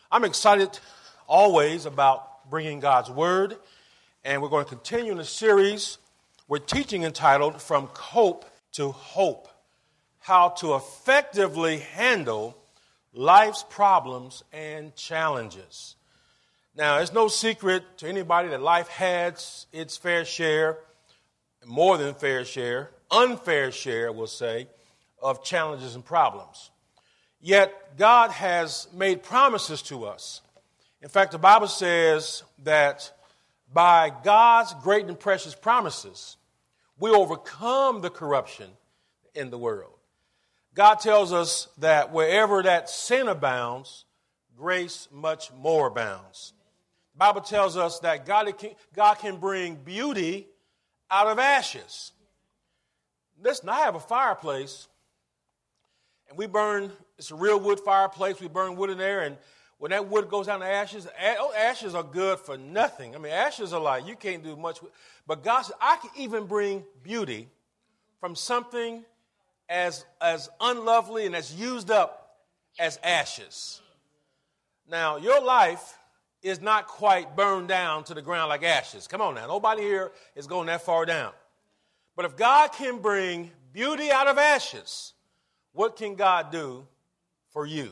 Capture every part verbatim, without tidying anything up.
I'm excited always about bringing God's Word, and we're going to continue in a series we're teaching entitled From Cope to Hope, how to effectively handle life's problems and challenges. Now, it's no secret to anybody that life has its fair share, more than fair share, unfair share, we'll say, of challenges and problems. Yet, God has made promises to us. In fact, the Bible says that by God's great and precious promises, we overcome the corruption in the world. God tells us that wherever that sin abounds, grace much more abounds. The Bible tells us that God can, God can bring beauty out of ashes. Listen, I have a fireplace, and we burn, it's a real wood fireplace, we burn wood in there, and when that wood goes down to ashes, ashes are good for nothing. I mean, ashes are like, you can't do much with. But God said, I can even bring beauty from something as, as unlovely and as used up as ashes. Now, your life is not quite burned down to the ground like ashes. Come on now. Nobody here is going that far down. But if God can bring beauty out of ashes, what can God do for you?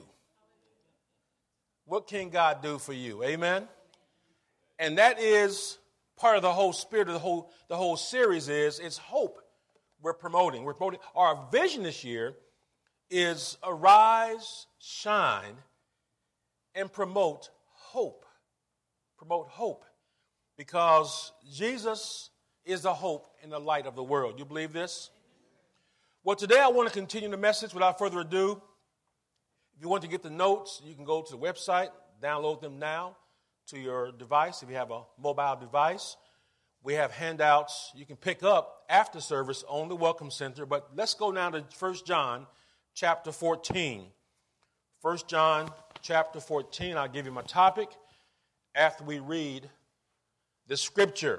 What can God do for you? Amen? And that is part of the whole spirit of the whole, the whole series is, it's hope we're promoting. We're promoting. Our vision this year is arise, shine, and promote hope. Promote hope. Because Jesus is the hope and the light of the world. You believe this? Well, today I want to continue the message without further ado. If you want to get the notes, you can go to the website, download them now to your device if you have a mobile device. We have handouts you can pick up after service on the Welcome Center. But let's go now to First John chapter fourteen. First John chapter fourteen, I'll give you my topic after we read the scripture.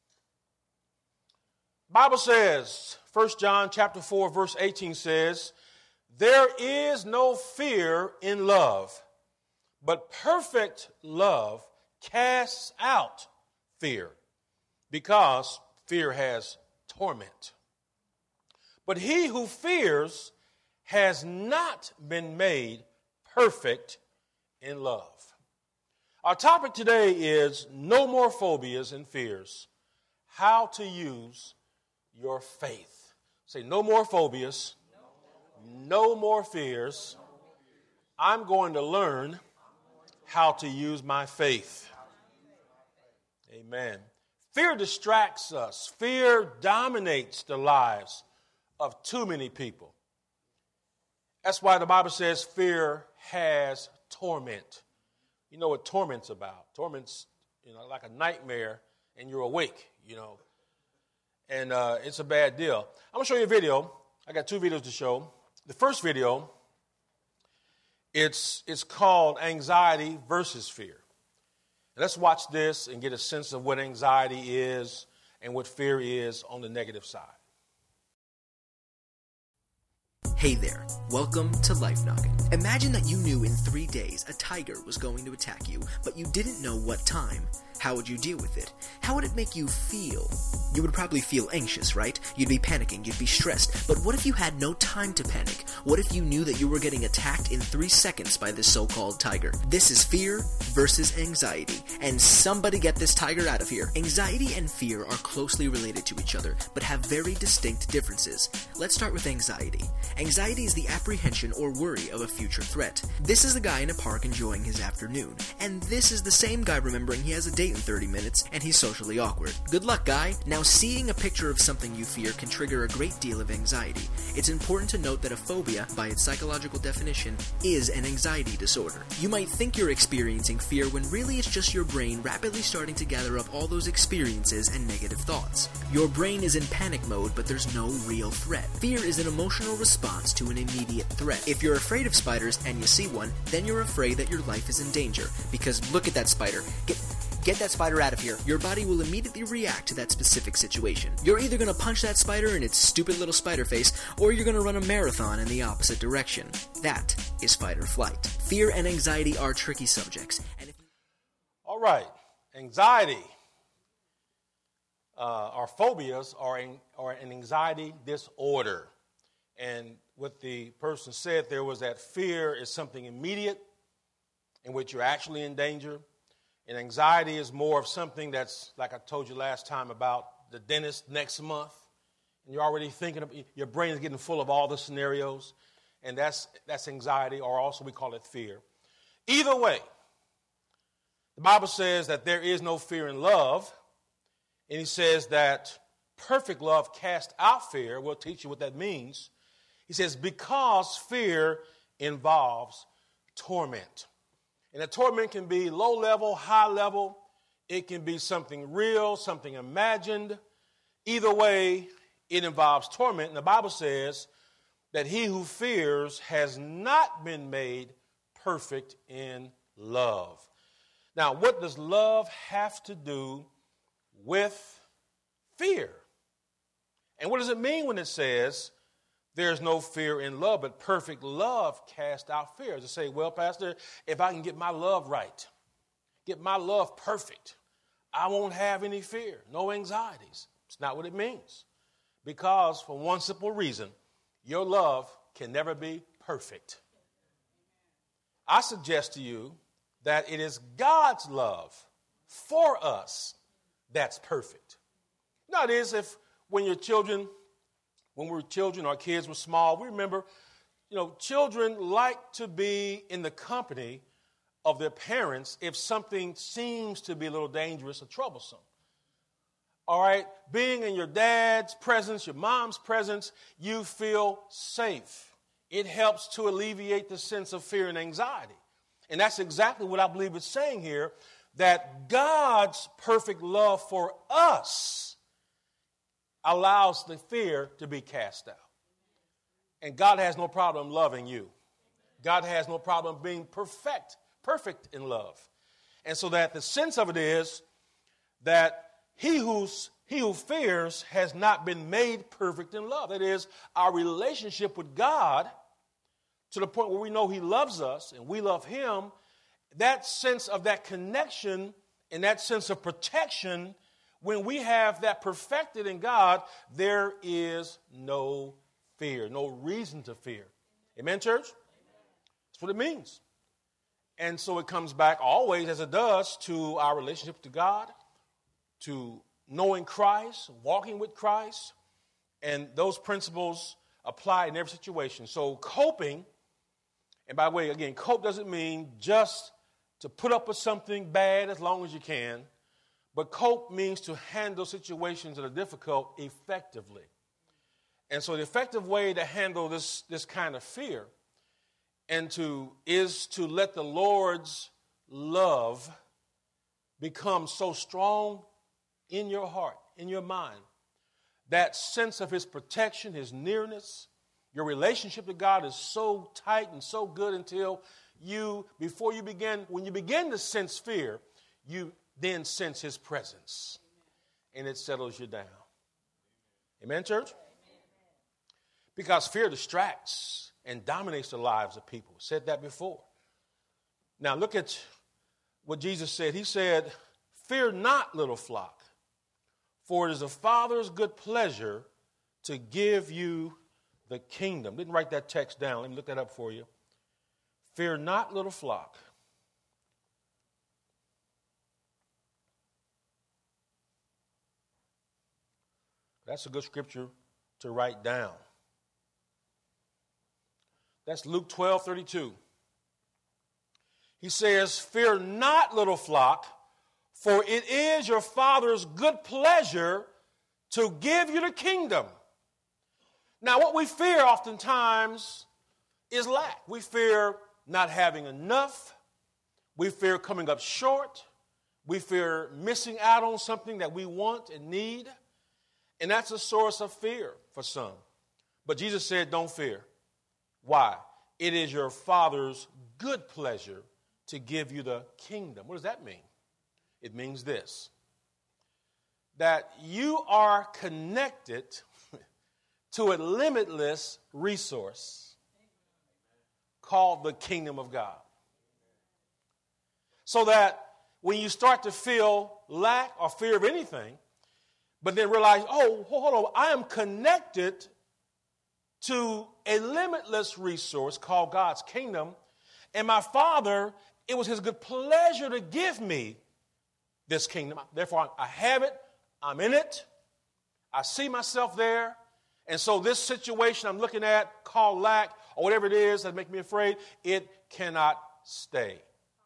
The Bible says, First John chapter four, verse eighteen says, there is no fear in love, but perfect love casts out fear, because fear has torment. But he who fears has not been made perfect in love. Our topic today is no more phobias and fears, how to use your faith. Say, no more phobias. No more fears. I'm going to learn how to use my faith. Amen. Fear distracts us. Fear dominates the lives of too many people. That's why the Bible says fear has torment. You know what torment's about. Torment's, you know, like a nightmare and you're awake, you know. And uh, it's a bad deal. I'm going to show you a video. I got two videos to show. The first video, it's, it's called Anxiety versus Fear. And let's watch this and get a sense of what anxiety is and what fear is on the negative side. Hey there, welcome to Life Knocking. Imagine that you knew in three days a tiger was going to attack you, but you didn't know what time. How would you deal with it? How would it make you feel? You would probably feel anxious, right? You'd be panicking, you'd be stressed. But what if you had no time to panic? What if you knew that you were getting attacked in three seconds by this so-called tiger? This is fear versus anxiety. And somebody get this tiger out of here. Anxiety and fear are closely related to each other, but have very distinct differences. Let's start with anxiety. Anxiety is the apprehension or worry of a future threat. This is the guy in a park enjoying his afternoon. And this is the same guy remembering he has a date in thirty minutes and he's socially awkward. Good luck, guy. Now, seeing a picture of something you fear can trigger a great deal of anxiety. It's important to note that a phobia, by its psychological definition, is an anxiety disorder. You might think you're experiencing fear when really it's just your brain rapidly starting to gather up all those experiences and negative thoughts. Your brain is in panic mode, but there's no real threat. Fear is an emotional response to an immediate threat. If you're afraid of spiders and you see one, then you're afraid that your life is in danger, because look at that spider. Get Get that spider out of here. Your body will immediately react to that specific situation. You're either going to punch that spider in its stupid little spider face, or you're going to run a marathon in the opposite direction. That is fight or flight. Fear and anxiety are tricky subjects. And if- All right. Anxiety uh, or phobias are, an, are an anxiety disorder. And what the person said there was that fear is something immediate in which you're actually in danger. And anxiety is more of something that's, like I told you last time about the dentist next month. And you're already thinking, of, your brain is getting full of all the scenarios. And that's, that's anxiety, or also we call it fear. Either way, the Bible says that there is no fear in love. And he says that perfect love casts out fear. We'll teach you what that means. He says, because fear involves torment. And the torment can be low level, high level. It can be something real, something imagined. Either way, it involves torment. And the Bible says that he who fears has not been made perfect in love. Now, what does love have to do with fear? And what does it mean when it says there's no fear in love, but perfect love casts out fear? To say, well, Pastor, if I can get my love right, get my love perfect, I won't have any fear, no anxieties. It's not what it means. Because for one simple reason, your love can never be perfect. I suggest to you that it is God's love for us that's perfect. Now, it is if when your children, when we were children, our kids were small, we remember, you know, children like to be in the company of their parents if something seems to be a little dangerous or troublesome. All right, being in your dad's presence, your mom's presence, you feel safe. It helps to alleviate the sense of fear and anxiety. And that's exactly what I believe it's saying here, that God's perfect love for us allows the fear to be cast out. And God has no problem loving you. God has no problem being perfect, perfect in love. And so that the sense of it is that he who's he who fears has not been made perfect in love. That is, our relationship with God, to the point where we know he loves us and we love him, that sense of that connection and that sense of protection, when we have that perfected in God, there is no fear, no reason to fear. Amen, church? That's what it means. And so it comes back always, as it does, to our relationship to God, to knowing Christ, walking with Christ, and those principles apply in every situation. So coping, and by the way, again, cope doesn't mean just to put up with something bad as long as you can, but cope means to handle situations that are difficult effectively. And so the effective way to handle this, this kind of fear and to is to let the Lord's love become so strong in your heart, in your mind, that sense of his protection, his nearness, your relationship to God is so tight and so good until you, before you begin, when you begin to sense fear, you then sense his presence, and it settles you down. Amen, church? Because fear distracts and dominates the lives of people. Said that before. Now look at what Jesus said. He said, "Fear not, little flock, for it is the Father's good pleasure to give you the kingdom." Didn't write that text down. Let me look that up for you. Fear not, little flock. That's a good scripture to write down. That's Luke twelve thirty-two. He says, "Fear not, little flock, for it is your Father's good pleasure to give you the kingdom." Now, what we fear oftentimes is lack. We fear not having enough. We fear coming up short. We fear missing out on something that we want and need. And that's a source of fear for some. But Jesus said, don't fear. Why? It is your Father's good pleasure to give you the kingdom. What does that mean? It means this, that you are connected to a limitless resource called the kingdom of God. So that when you start to feel lack or fear of anything, but then realize, oh, hold on, I am connected to a limitless resource called God's kingdom, and my Father, it was his good pleasure to give me this kingdom. Therefore, I have it, I'm in it, I see myself there, and so this situation I'm looking at called lack or whatever it is that makes me afraid, it cannot stay.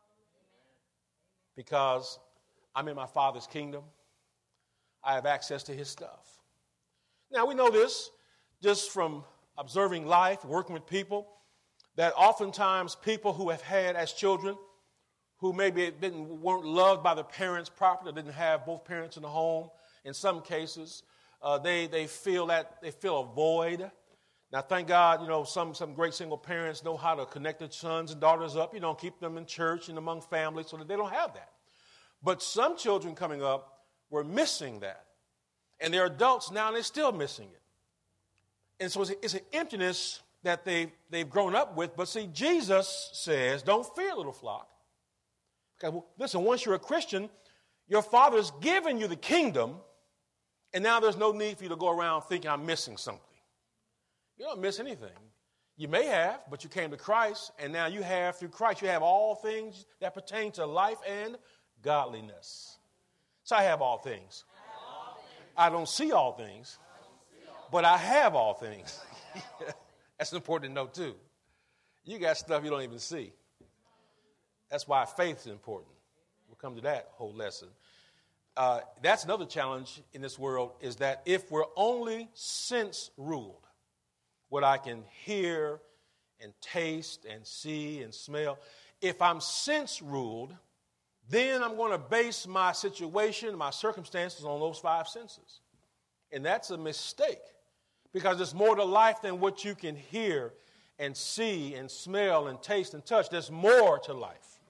Because I'm in my Father's kingdom. I have access to his stuff. Now, we know this just from observing life, working with people, that oftentimes people who have had as children, who maybe didn't, weren't loved by their parents properly, didn't have both parents in the home, in some cases, uh, they, they feel that, they feel a void. Now, thank God, you know, some, some great single parents know how to connect their sons and daughters up, you know, keep them in church and among families so that they don't have that. But some children coming up were missing that. And they're adults now and they're still missing it. And so it's, a, it's an emptiness that they've, they've grown up with. But see, Jesus says, don't fear, little flock. Because, well, listen, once you're a Christian, your Father's given you the kingdom, and now there's no need for you to go around thinking I'm missing something. You don't miss anything. You may have, but you came to Christ, and now you have, through Christ, you have all things that pertain to life and godliness. So I have all things. I don't see all things, but I have all things. That's important to know, too. You got stuff you don't even see. That's why faith is important. We'll come to that whole lesson. Uh, that's another challenge in this world, is that if we're only sense-ruled, what I can hear and taste and see and smell, if I'm sense-ruled, then I'm going to base my situation, my circumstances on those five senses. And that's a mistake, because there's more to life than what you can hear and see and smell and taste and touch. There's more to life.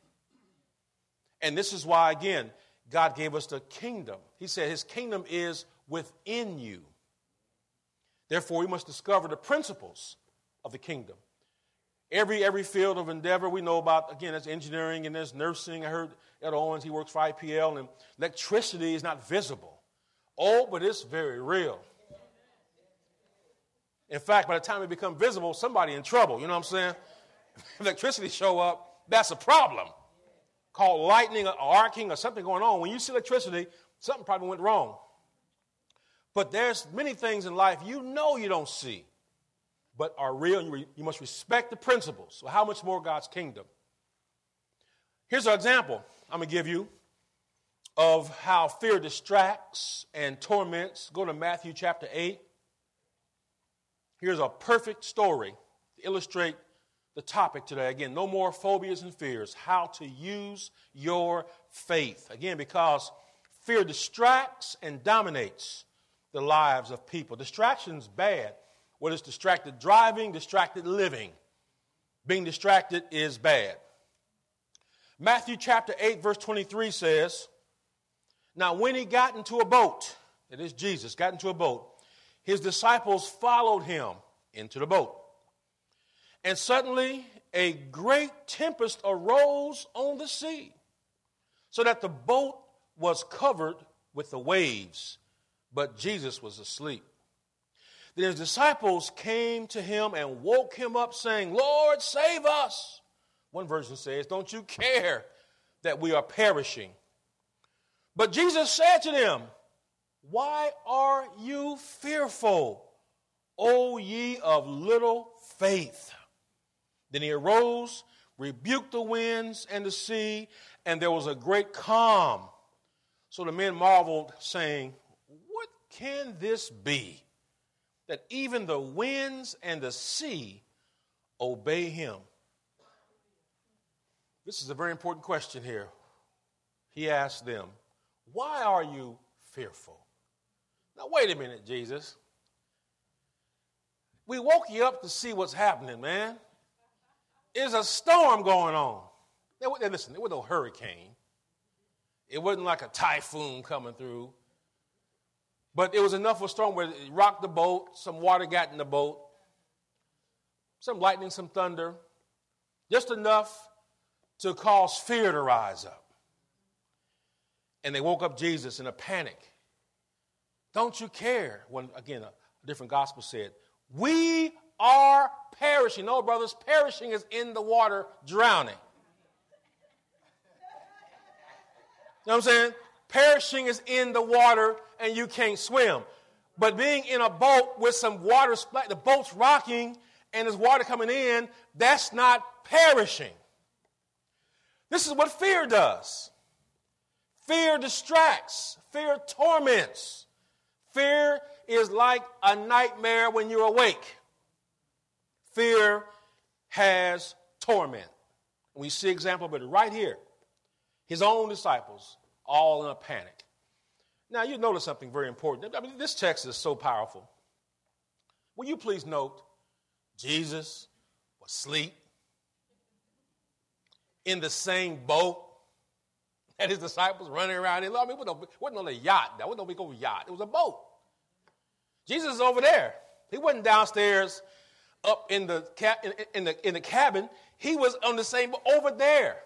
And this is why, again, God gave us the kingdom. He said his kingdom is within you. Therefore, we must discover the principles of the kingdom. Every every field of endeavor we know about, again, there's engineering and there's nursing. I heard Ed Owens, he works for I P L, and electricity is not visible. Oh, but it's very real. In fact, by the time it becomes visible, somebody in trouble. You know what I'm saying? If electricity show up, that's a problem. Called lightning or arcing or something going on. When you see electricity, something probably went wrong. But there's many things in life you know you don't see, but are real. You, re, you must respect the principles. So how much more God's kingdom? Here's an example I'm going to give you of how fear distracts and torments. Go to Matthew chapter eight. Here's a perfect story to illustrate the topic today. Again, no more phobias and fears. How to use your faith. Again, because fear distracts and dominates the lives of people. Distraction's bad. Whether it's distracted driving, distracted living. Being distracted is bad. Matthew chapter eight, verse twenty-three says, now when he got into a boat, it is Jesus, got into a boat, his disciples followed him into the boat. And suddenly a great tempest arose on the sea, so that the boat was covered with the waves, but Jesus was asleep. Then his disciples came to him and woke him up, saying, Lord, save us. One version says, don't you care that we are perishing? But Jesus said to them, why are you fearful, O ye of little faith? Then he arose, rebuked the winds and the sea, and there was a great calm. So the men marveled, saying, what can this be, that even the winds and the sea obey him? This is a very important question here. He asked them, why are you fearful? Now, wait a minute, Jesus. We woke you up to see what's happening, man. There's a storm going on. Now, listen, there was no hurricane. It wasn't like a typhoon coming through. But it was enough of a storm where it rocked the boat, some water got in the boat, some lightning, some thunder, just enough to cause fear to rise up. And they woke up Jesus in a panic. Don't you care? When, again, a different gospel said, we are perishing. No, brothers, perishing is in the water, drowning. You know what I'm saying? Perishing is in the water and you can't swim. But being in a boat with some water, the boat's rocking and there's water coming in, that's not perishing. This is what fear does. Fear distracts. Fear torments. Fear is like a nightmare when you're awake. Fear has torment. We see example of it right here. His own disciples, all in a panic. Now, you notice something very important. I mean, this text is so powerful. Will you please note, Jesus was asleep in the same boat that his disciples running around in. I mean, it wasn't on a yacht. That wasn't a big old yacht. It was a boat. Jesus is over there. He wasn't downstairs up in the, ca- in, in, the, in the cabin. He was on the same boat over there.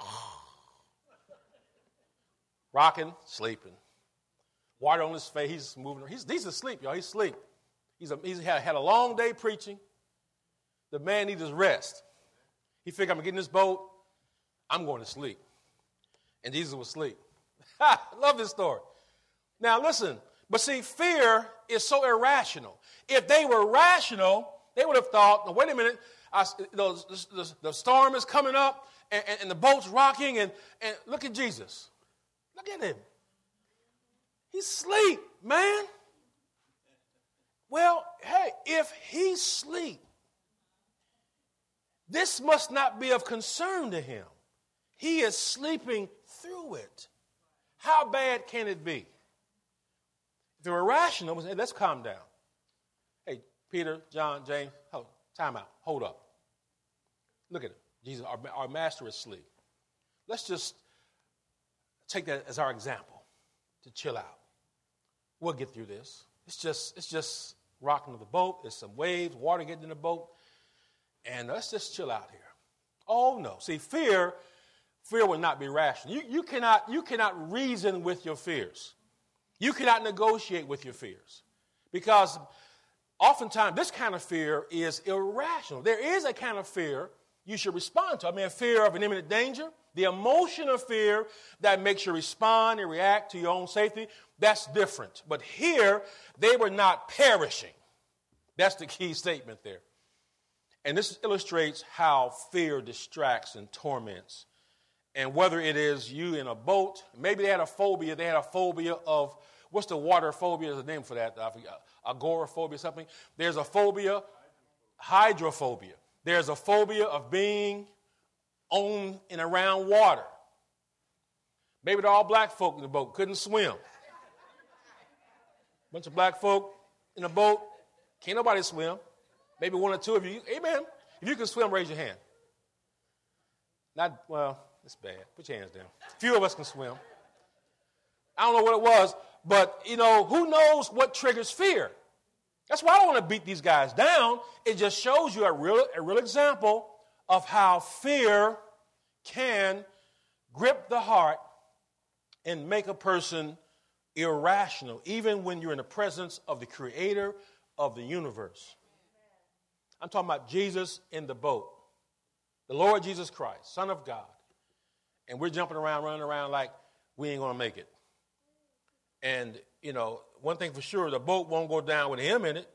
Rocking, sleeping. Water on his face. He's moving. He's, he's asleep, y'all. He's asleep. He's, a, he's had, had a long day preaching. The man needs his rest. He figured, I'm going to get in this boat. I'm going to sleep. And Jesus was asleep. I love this story. Now, listen. But see, fear is so irrational. If they were rational, they would have thought, no, wait a minute. I, the, the, the storm is coming up and, and, and the boat's rocking. And, and look at Jesus. Look at him. He's asleep, man. Well, hey, if he's asleep, this must not be of concern to him. He is sleeping through it. How bad can it be? If they're irrational, hey, let's calm down. Hey, Peter, John, James, hold, time out. Hold up. Look at it. Jesus, our, our master is asleep. Let's just take that as our example to chill out. We'll get through this. It's just, it's just rocking of the boat. There's some waves, water getting in the boat. And let's just chill out here. Oh, no. See, fear, fear will not be rational. You, you, cannot, you cannot reason with your fears. You cannot negotiate with your fears. Because oftentimes this kind of fear is irrational. There is a kind of fear you should respond to. I mean, a fear of an imminent danger. The emotion of fear that makes you respond and react to your own safety, that's different. But here, they were not perishing. That's the key statement there. And this illustrates how fear distracts and torments. And whether it is you in a boat, maybe they had a phobia. They had a phobia of, what's the water phobia? There's a name for that. I forget, agoraphobia, something. There's a phobia, hydrophobia. There's a phobia of being on and around water. Maybe they're all black folk in the boat, couldn't swim. Bunch of black folk in a boat, can't nobody swim. Maybe one or two of you. Amen. If you can swim, raise your hand. Not, well, it's bad. Put your hands down. A few of us can swim. I don't know what it was, but, you know, who knows what triggers fear? That's why I don't want to beat these guys down. It just shows you a real, a real example of how fear can grip the heart and make a person irrational, even when you're in the presence of the creator of the universe. I'm talking about Jesus in the boat, the Lord Jesus Christ, Son of God. And we're jumping around, running around like we ain't going to make it. And, you know, one thing for sure, the boat won't go down with him in it.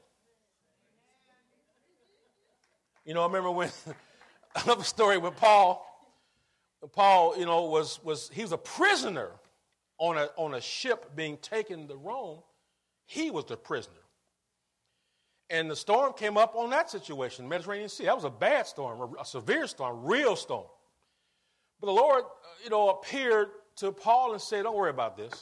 You know, I remember when, I love a story with Paul. Paul, you know, was, was he was a prisoner on a, on a ship being taken to Rome. He was the prisoner. And the storm came up on that situation, the Mediterranean Sea. That was a bad storm, a severe storm, real storm. But the Lord, you know, appeared to Paul and said, don't worry about this.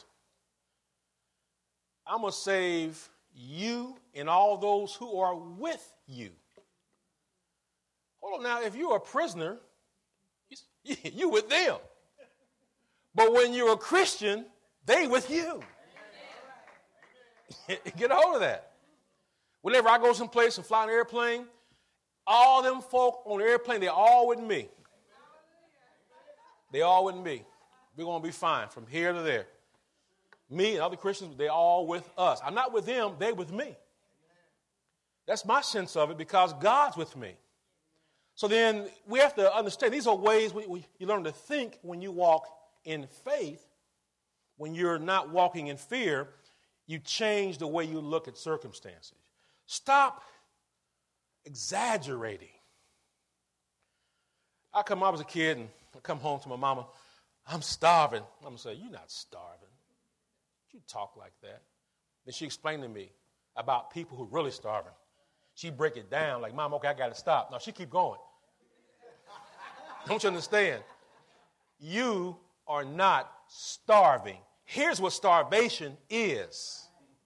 I'm going to save you and all those who are with you. Hold on now, if you're a prisoner, you with them. But when you're a Christian, they with you. Get a hold of that. Whenever I go someplace and fly an airplane, all them folk on the airplane, they're all with me. They all with me. We're going to be fine from here to there. Me and other Christians, they're all with us. I'm not with them, they're with me. That's my sense of it because God's with me. So then we have to understand these are ways we, we, you learn to think when you walk in faith. When you're not walking in fear, you change the way you look at circumstances. Stop exaggerating. I come, I was a kid and I come home to my mama. I'm starving. I'm going to say, you're not starving. You talk like that. Then she explained to me about people who are really starving. She break it down like, Mom, okay, I got to stop. No, she keep going. Don't you understand? You are not starving. Here's what starvation is.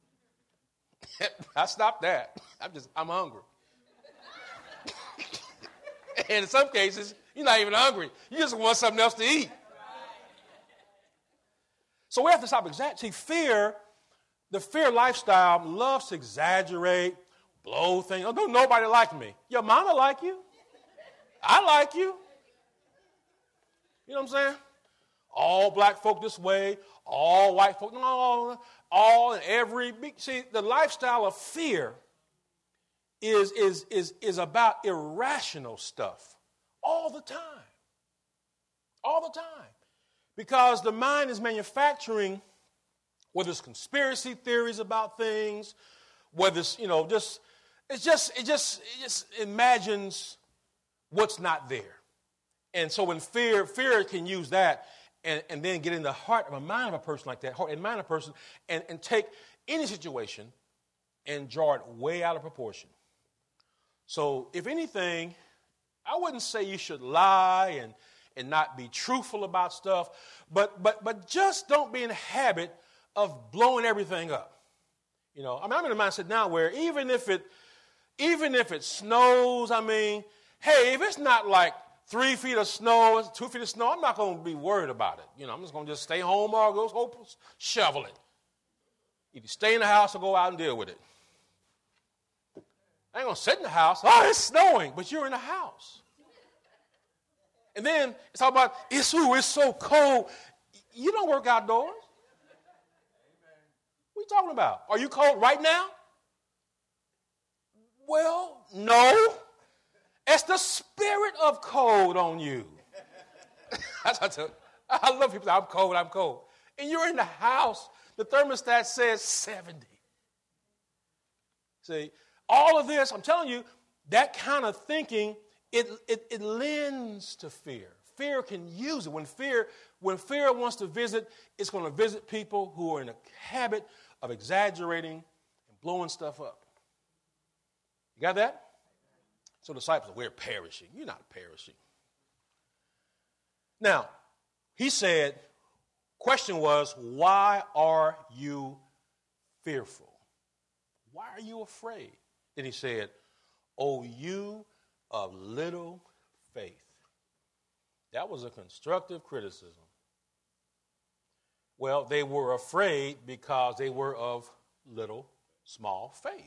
I stopped that. I'm just, I'm hungry. And in some cases, you're not even hungry. You just want something else to eat. So we have to stop exaggerating. See, fear, the fear lifestyle loves to exaggerate, blow things. Oh, don't nobody like me. Your mama like you. I like you. You know what I'm saying? All black folk this way, all white folk, no, all and every. See, the lifestyle of fear is, is, is, is about irrational stuff all the time. All the time. Because the mind is manufacturing, whether it's conspiracy theories about things, whether it's, you know, just, it's just, it just, it just imagines what's not there. And so when fear, fear can use that and, and then get in the heart of a mind of a person like that, heart and mind of a person, and, and take any situation and draw it way out of proportion. So if anything, I wouldn't say you should lie and, and not be truthful about stuff, but, but, but just don't be in the habit of blowing everything up. You know, I mean, I'm in the mindset now where even if it, even if it snows, I mean, hey, if it's not like three feet of snow, two feet of snow, I'm not going to be worried about it. You know, I'm just going to just stay home or go go shovel it. Either stay in the house or go out and deal with it. I ain't going to sit in the house. Oh, it's snowing, but you're in the house. And then it's all about, it's, ooh, it's so cold. You don't work outdoors. What are you talking about? Are you cold right now? Well, no. It's the spirit of cold on you. I love people that I'm cold, I'm cold. And you're in the house. The thermostat says seventy. See, all of this, I'm telling you, that kind of thinking, it, it, it lends to fear. Fear can use it. When fear, when fear wants to visit, it's going to visit people who are in a habit of exaggerating and blowing stuff up. You got that? So the disciples, we're perishing. You're not perishing. Now, he said, question was, why are you fearful? Why are you afraid? Then he said, oh, you of little faith. That was a constructive criticism. Well, they were afraid because they were of little, small faith.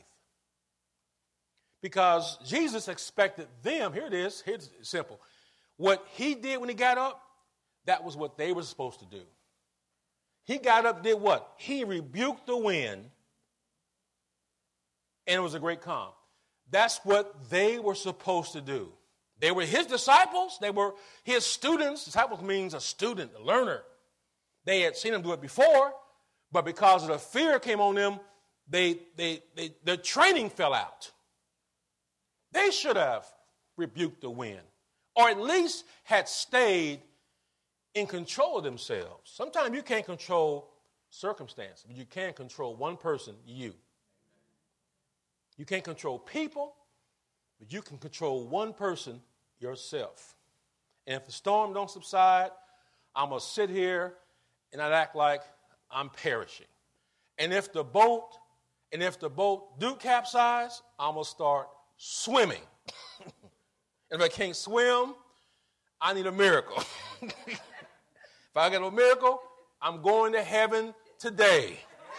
Because Jesus expected them, here it is, here's simple. What he did when he got up, that was what they were supposed to do. He got up, did what? He rebuked the wind, and it was a great calm. That's what they were supposed to do. They were his disciples. They were his students. Disciples means a student, a learner. They had seen him do it before, but because of the fear came on them, they, they, they, their training fell out. They should have rebuked the wind, or at least had stayed in control of themselves. Sometimes you can't control circumstances, but you can control one person, you. You can't control people, but you can control one person, yourself. And if the storm don't subside, I'm going to sit here and I'd act like I'm perishing. And if the boat, and if the boat do capsize, I'm going to start swimming. And if I can't swim, I need a miracle. If If I get a miracle, I'm going to heaven today.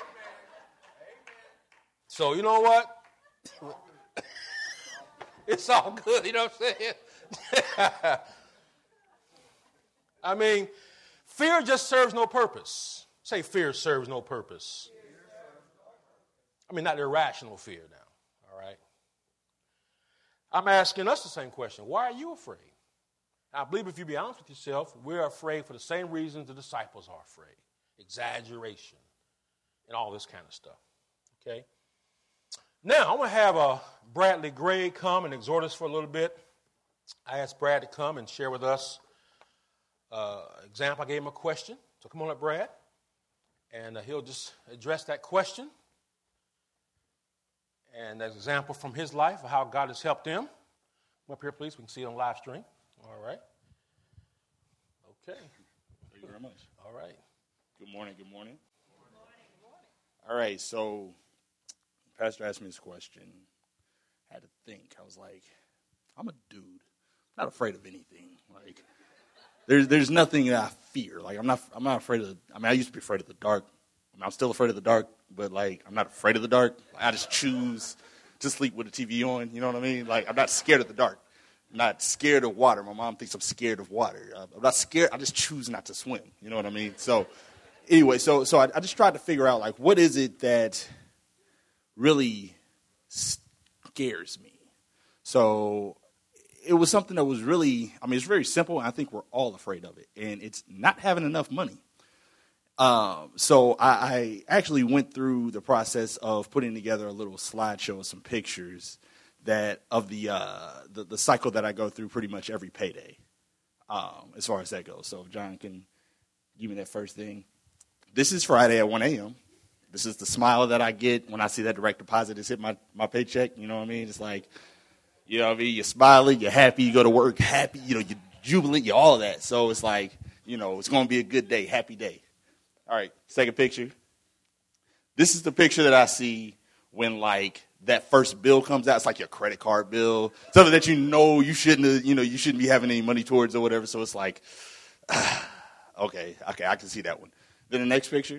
So you know what? It's all good, you know what I'm saying? I mean, fear just serves no purpose. Say fear serves no purpose. I mean, not irrational fear now, all right? I'm asking us the same question. Why are you afraid? I believe if you be honest with yourself, we're afraid for the same reasons the disciples are afraid. Exaggeration and all this kind of stuff, okay? Now, I'm going to have uh, Bradley Gray come and exhort us for a little bit. I asked Brad to come and share with us uh, an example. I gave him a question. So come on up, Brad. And uh, he'll just address that question. And an example from his life of how God has helped him. Come up here, please. We can see it on live stream. All right. Okay. Thank you very much. All right. Good morning. Good morning. Good morning. Good morning. All right. So, Pastor asked me this question. I had to think. I was like, I'm a dude. I'm not afraid of anything. Like, there's there's nothing that I fear. Like, I'm not I'm not afraid of. I mean, I used to be afraid of the dark. I mean, I'm still afraid of the dark, but like, I'm not afraid of the dark. I just choose to sleep with the T V on. You know what I mean? Like, I'm not scared of the dark. I'm not scared of water. My mom thinks I'm scared of water. I'm not scared. I just choose not to swim. You know what I mean? So, anyway, so so I, I just tried to figure out, like, what is it that really scares me? So it was something that was really, I mean, it's very simple, and I think we're all afraid of it, and it's not having enough money. Um, so I, I actually went through the process of putting together a little slideshow of some pictures that of the, uh, the the cycle that I go through pretty much every payday, um, as far as that goes. So if John can give me that first thing. This is Friday at one a.m. This is the smile that I get when I see that direct deposit has hit my, my paycheck. You know what I mean? It's like, you know what I mean? You're smiling, you're happy, you go to work happy, you know, you're jubilant, you're all of that. So it's like, you know, it's going to be a good day, happy day. All right, second picture. This is the picture that I see when, like, that first bill comes out. It's like your credit card bill, something that you know you shouldn't have, you know, you shouldn't be having any money towards or whatever. So it's like, okay, okay, I can see that one. Then the next picture.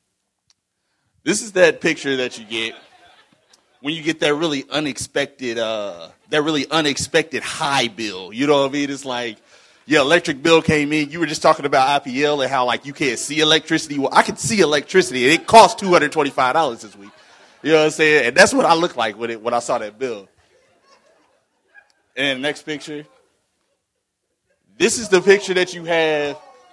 This is that picture that you get when you get that really unexpected, uh, that really unexpected high bill. You know what I mean? It's like your electric bill came in. You were just talking about I P L and how, like, you can't see electricity. Well, I can see electricity, and it cost two hundred twenty-five dollars this week. You know what I'm saying? And that's what I looked like when it when I saw that bill. And the next picture. This is the picture that you have.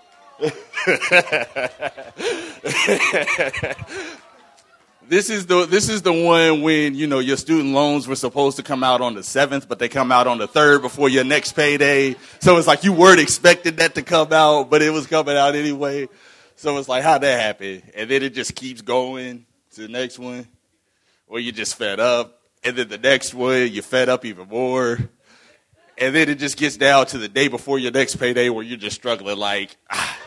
This is the this is the one when, you know, your student loans were supposed to come out on the seventh, but they come out on the third before your next payday. So it's like you weren't expecting that to come out, but it was coming out anyway. So it's like, how'd that happen? And then it just keeps going to the next one, where you're just fed up. And then the next one, you're fed up even more. And then it just gets down to the day before your next payday where you're just struggling like, ah,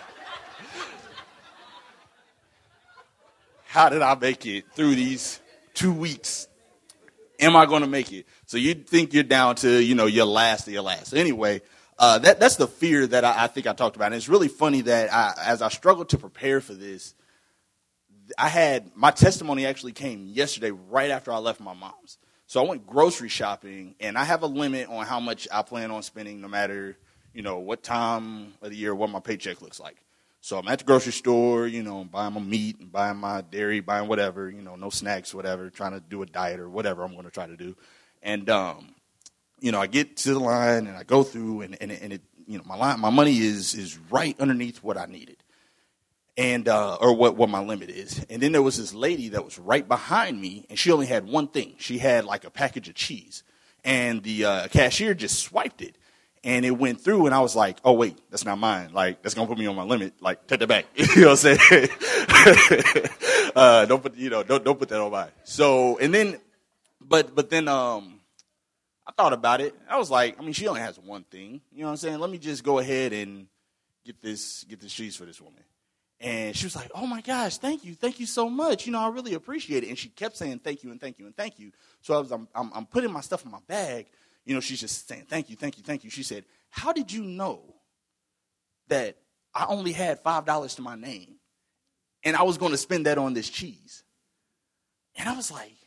how did I make it through these two weeks? Am I going to make it? So you think you're down to, you know, your last of your last. So anyway, uh, that that's the fear that I, I think I talked about. And it's really funny that I, as I struggled to prepare for this, I had, my testimony actually came yesterday right after I left my mom's. So I went grocery shopping, and I have a limit on how much I plan on spending no matter, you know, what time of the year, what my paycheck looks like. So I'm at the grocery store, you know, buying my meat and buying my dairy, buying whatever, you know, no snacks, whatever, trying to do a diet or whatever I'm going to try to do. And, um, you know, I get to the line and I go through and, and, and it, you know, my line, my money is, is right underneath what I needed and, uh, or what, what my limit is. And then there was this lady that was right behind me, and she only had one thing. She had like a package of cheese, and the uh, cashier just swiped it. And it went through, and I was like, oh, wait, that's not mine. Like, that's going to put me on my limit. Like, take that back. You know what I'm saying? uh, don't put, you know, don't, don't put that on mine. So, and then, but, but then, um, I thought about it. I was like, I mean, she only has one thing. You know what I'm saying? Let me just go ahead and get this, get this cheese for this woman. And she was like, oh, my gosh, thank you. Thank you so much. You know, I really appreciate it. And she kept saying thank you and thank you and thank you. So I was, I'm, I'm, I'm putting my stuff in my bag. You know, she's just saying, thank you, thank you, thank you. She said, how did you know that I only had five dollars to my name. And I was going to spend that on this cheese. And I was like,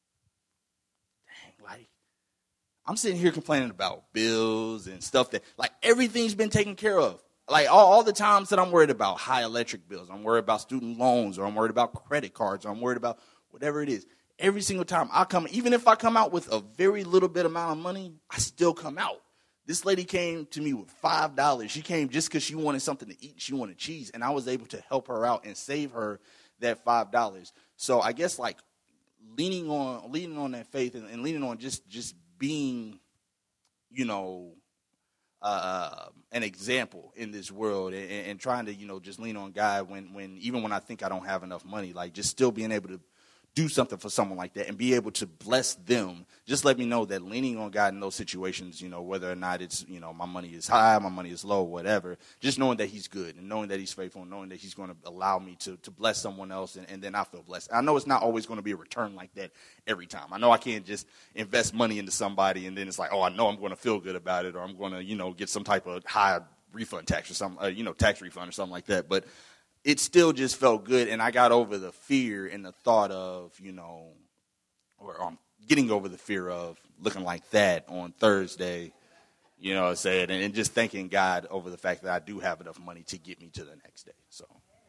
dang, like, I'm sitting here complaining about bills and stuff that, like, everything's been taken care of. Like, all, all the times that I'm worried about high electric bills, I'm worried about student loans, or I'm worried about credit cards, or I'm worried about whatever it is. Every single time I come, even if I come out with a very little bit amount of money, I still come out. This lady came to me with five dollars. She came just because she wanted something to eat. She wanted cheese, and I was able to help her out and save her that five dollars. So I guess, like, leaning on leaning on that faith and, and leaning on just, just being, you know, uh, an example in this world, and, and trying to, you know, just lean on God when, when even when I think I don't have enough money, like, just still being able to do something for someone like that and be able to bless them. Just let me know that leaning on God in those situations, you know, whether or not it's, you know, my money is high, my money is low, whatever, just knowing that he's good and knowing that he's faithful and knowing that he's going to allow me to, to bless someone else, and, and then I feel blessed. I know it's not always going to be a return like that every time. I know I can't just invest money into somebody and then it's like, oh, I know I'm going to feel good about it, or I'm going to, you know, get some type of high refund tax or something, uh, you know, tax refund or something like that. But it still just felt good, and I got over the fear and the thought of, you know, or I'm um, getting over the fear of looking like that on Thursday, you know what I'm saying, and, and just thanking God over the fact that I do have enough money to get me to the next day. So,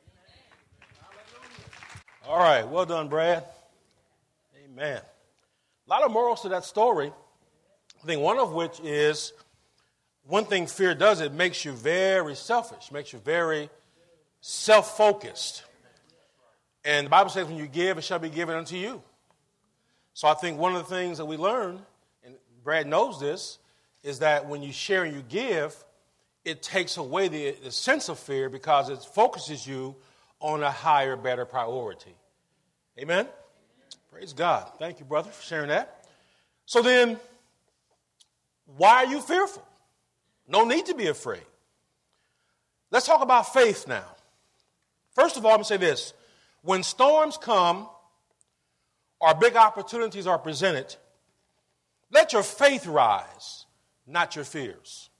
all right, well done, Brad. Amen. A lot of morals to that story. I think one of which is, one thing fear does, it makes you very selfish, makes you very self-focused. And the Bible says when you give, it shall be given unto you. So I think one of the things that we learn, and Brad knows this, is that when you share and you give, it takes away the, the sense of fear because it focuses you on a higher, better priority. Amen? Praise God. Thank you, brother, for sharing that. So then, why are you fearful? No need to be afraid. Let's talk about faith now. First of all, I'm going to say this. When storms come or big opportunities are presented, let your faith rise, not your fears.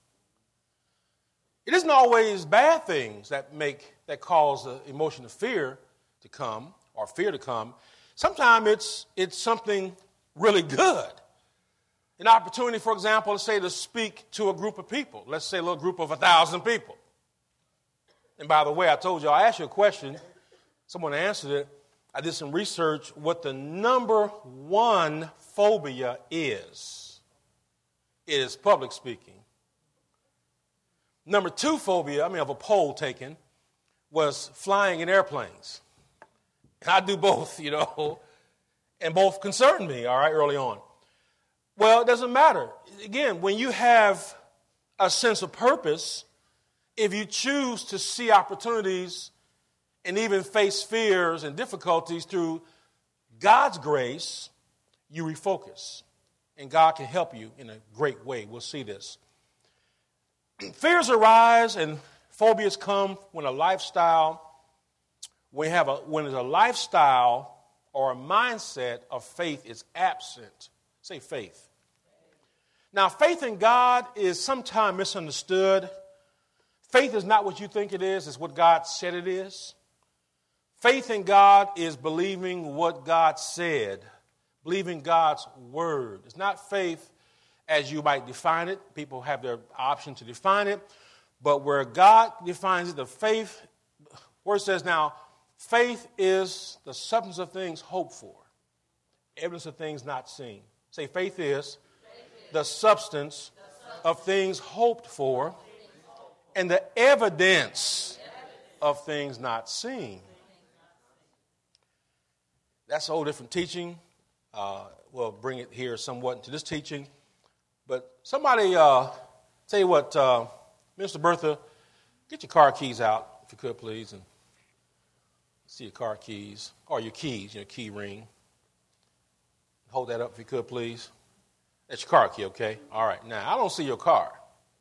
It isn't always bad things that make that cause the emotion of fear to come or fear to come. Sometimes it's it's something really good. An opportunity, for example, let's say to speak to a group of people. Let's say a little group of a thousand people. And by the way, I told you, I asked you a question. Someone answered it. I did some research what the number one phobia is. It is public speaking. Number two phobia, I mean, of a poll taken, was flying in airplanes. And I do both, you know, and both concerned me, all right, early on. Well, it doesn't matter. Again, when you have a sense of purpose, if you choose to see opportunities and even face fears and difficulties through God's grace, you refocus. And God can help you in a great way. We'll see this. Fears arise and phobias come when a lifestyle, when you have a when a lifestyle or a mindset of faith is absent. Say faith. Now, faith in God is sometimes misunderstood. Faith is not what you think it is. It's what God said it is. Faith in God is believing what God said, believing God's word. It's not faith as you might define it. People have their option to define it. But where God defines it, the faith, where it says now, faith is the substance of things hoped for, evidence of things not seen. Say, faith is the substance of things hoped for and the evidence of things not seen. That's a whole different teaching. Uh, we'll bring it here somewhat into this teaching. But somebody, uh, tell you what, uh, Mister Bertha, get your car keys out, if you could, please, and see your car keys, or your keys, your key ring. Hold that up, if you could, please. That's your car key, okay? All right. Now, I don't see your car.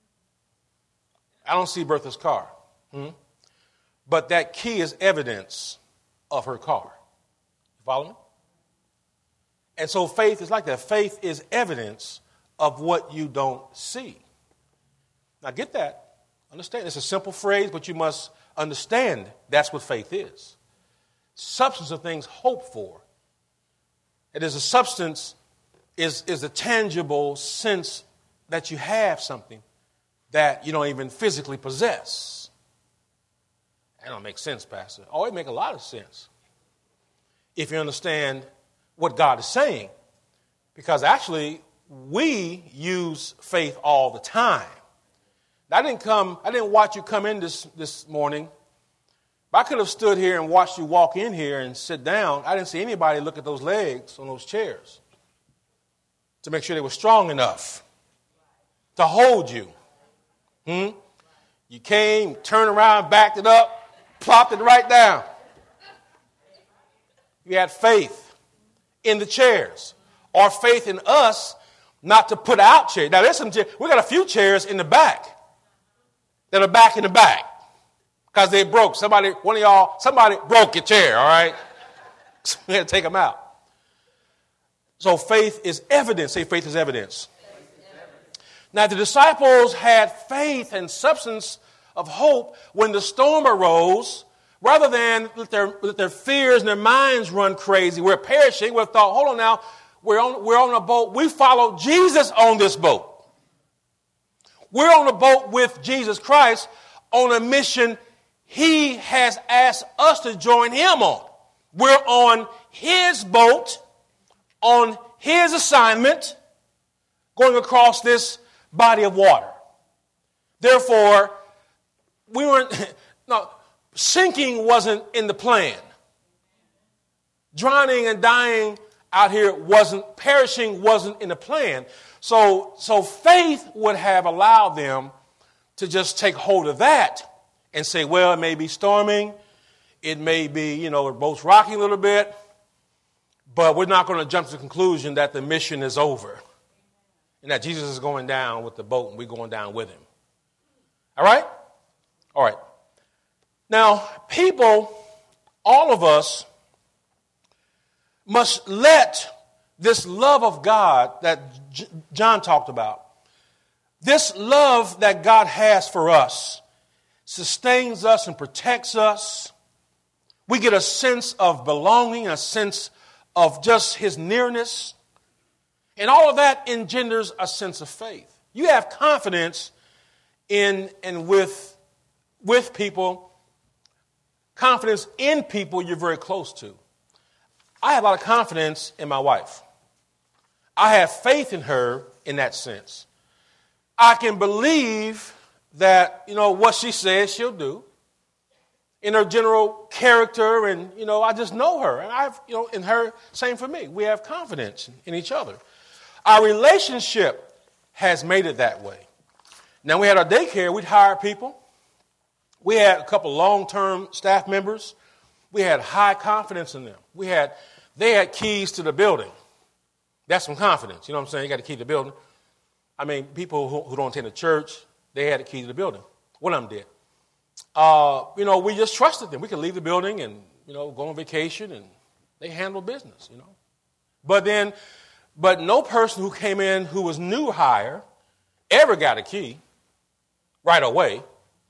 I don't see Bertha's car. Hmm? But that key is evidence of her car. You follow me? And so faith is like that. Faith is evidence of what you don't see. Now, get that. Understand, it's a simple phrase, but you must understand that's what faith is. Substance of things hoped for. It is a substance, is, is a tangible sense that you have something that you don't even physically possess. That don't make sense, Pastor. Oh, it make a lot of sense if you understand what God is saying. Because actually, we use faith all the time. I didn't come, I didn't watch you come in this, this morning. But I could have stood here and watched you walk in here and sit down. I didn't see anybody look at those legs on those chairs to make sure they were strong enough to hold you. Hmm? You came, turned around, backed it up, plopped it right down. You had faith in the chairs, or faith in us not to put out chairs. Now, there's some chairs. We got a few chairs in the back that are back in the back because they broke. Somebody, one of y'all, somebody broke your chair, all right? So we had to take them out. So faith is evidence. Say faith is evidence. Now, the disciples had faith and substance of hope when the storm arose. Rather than let their, let their fears and their minds run crazy, we're perishing, we thought, hold on now, we're on, we're on a boat. We follow Jesus on this boat. We're on a boat with Jesus Christ on a mission he has asked us to join him on. We're on his boat, on his assignment, going across this body of water. Therefore, we weren't, no, sinking wasn't in the plan. Drowning and dying out here wasn't, perishing wasn't in the plan. So, so faith would have allowed them to just take hold of that and say, well, it may be storming. It may be, you know, the boat's rocking a little bit. But we're not going to jump to the conclusion that the mission is over and that Jesus is going down with the boat and we're going down with him. All right? All right. Now, people, all of us, must let this love of God that J- John talked about, this love that God has for us, sustains us and protects us. We get a sense of belonging, a sense of just his nearness. And all of that engenders a sense of faith. You have confidence in and with, with people, confidence in people you're very close to. I have a lot of confidence in my wife. I have faith in her in that sense. I can believe that, you know, what she says she'll do in her general character, and, you know, I just know her. And I've, you know, in her, same for me. We have confidence in each other. Our relationship has made it that way. Now, we had our daycare. We'd hire people. We had a couple long-term staff members. We had high confidence in them. We had, they had keys to the building. That's some confidence. You know what I'm saying? You got the key to the building. I mean, people who, who don't attend the church, they had the key to the building. One of them did. Uh, you know, we just trusted them. We could leave the building and, you know, go on vacation, and they handled business, you know. But then, but no person who came in who was new hire ever got a key right away,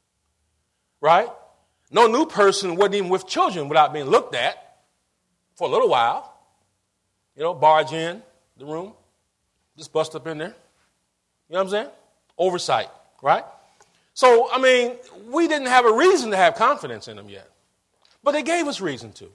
right? No new person wasn't even with children without being looked at for a little while. You know, barge in the room, just bust up in there. You know what I'm saying? Oversight, right? So, I mean, we didn't have a reason to have confidence in them yet. But they gave us reason to.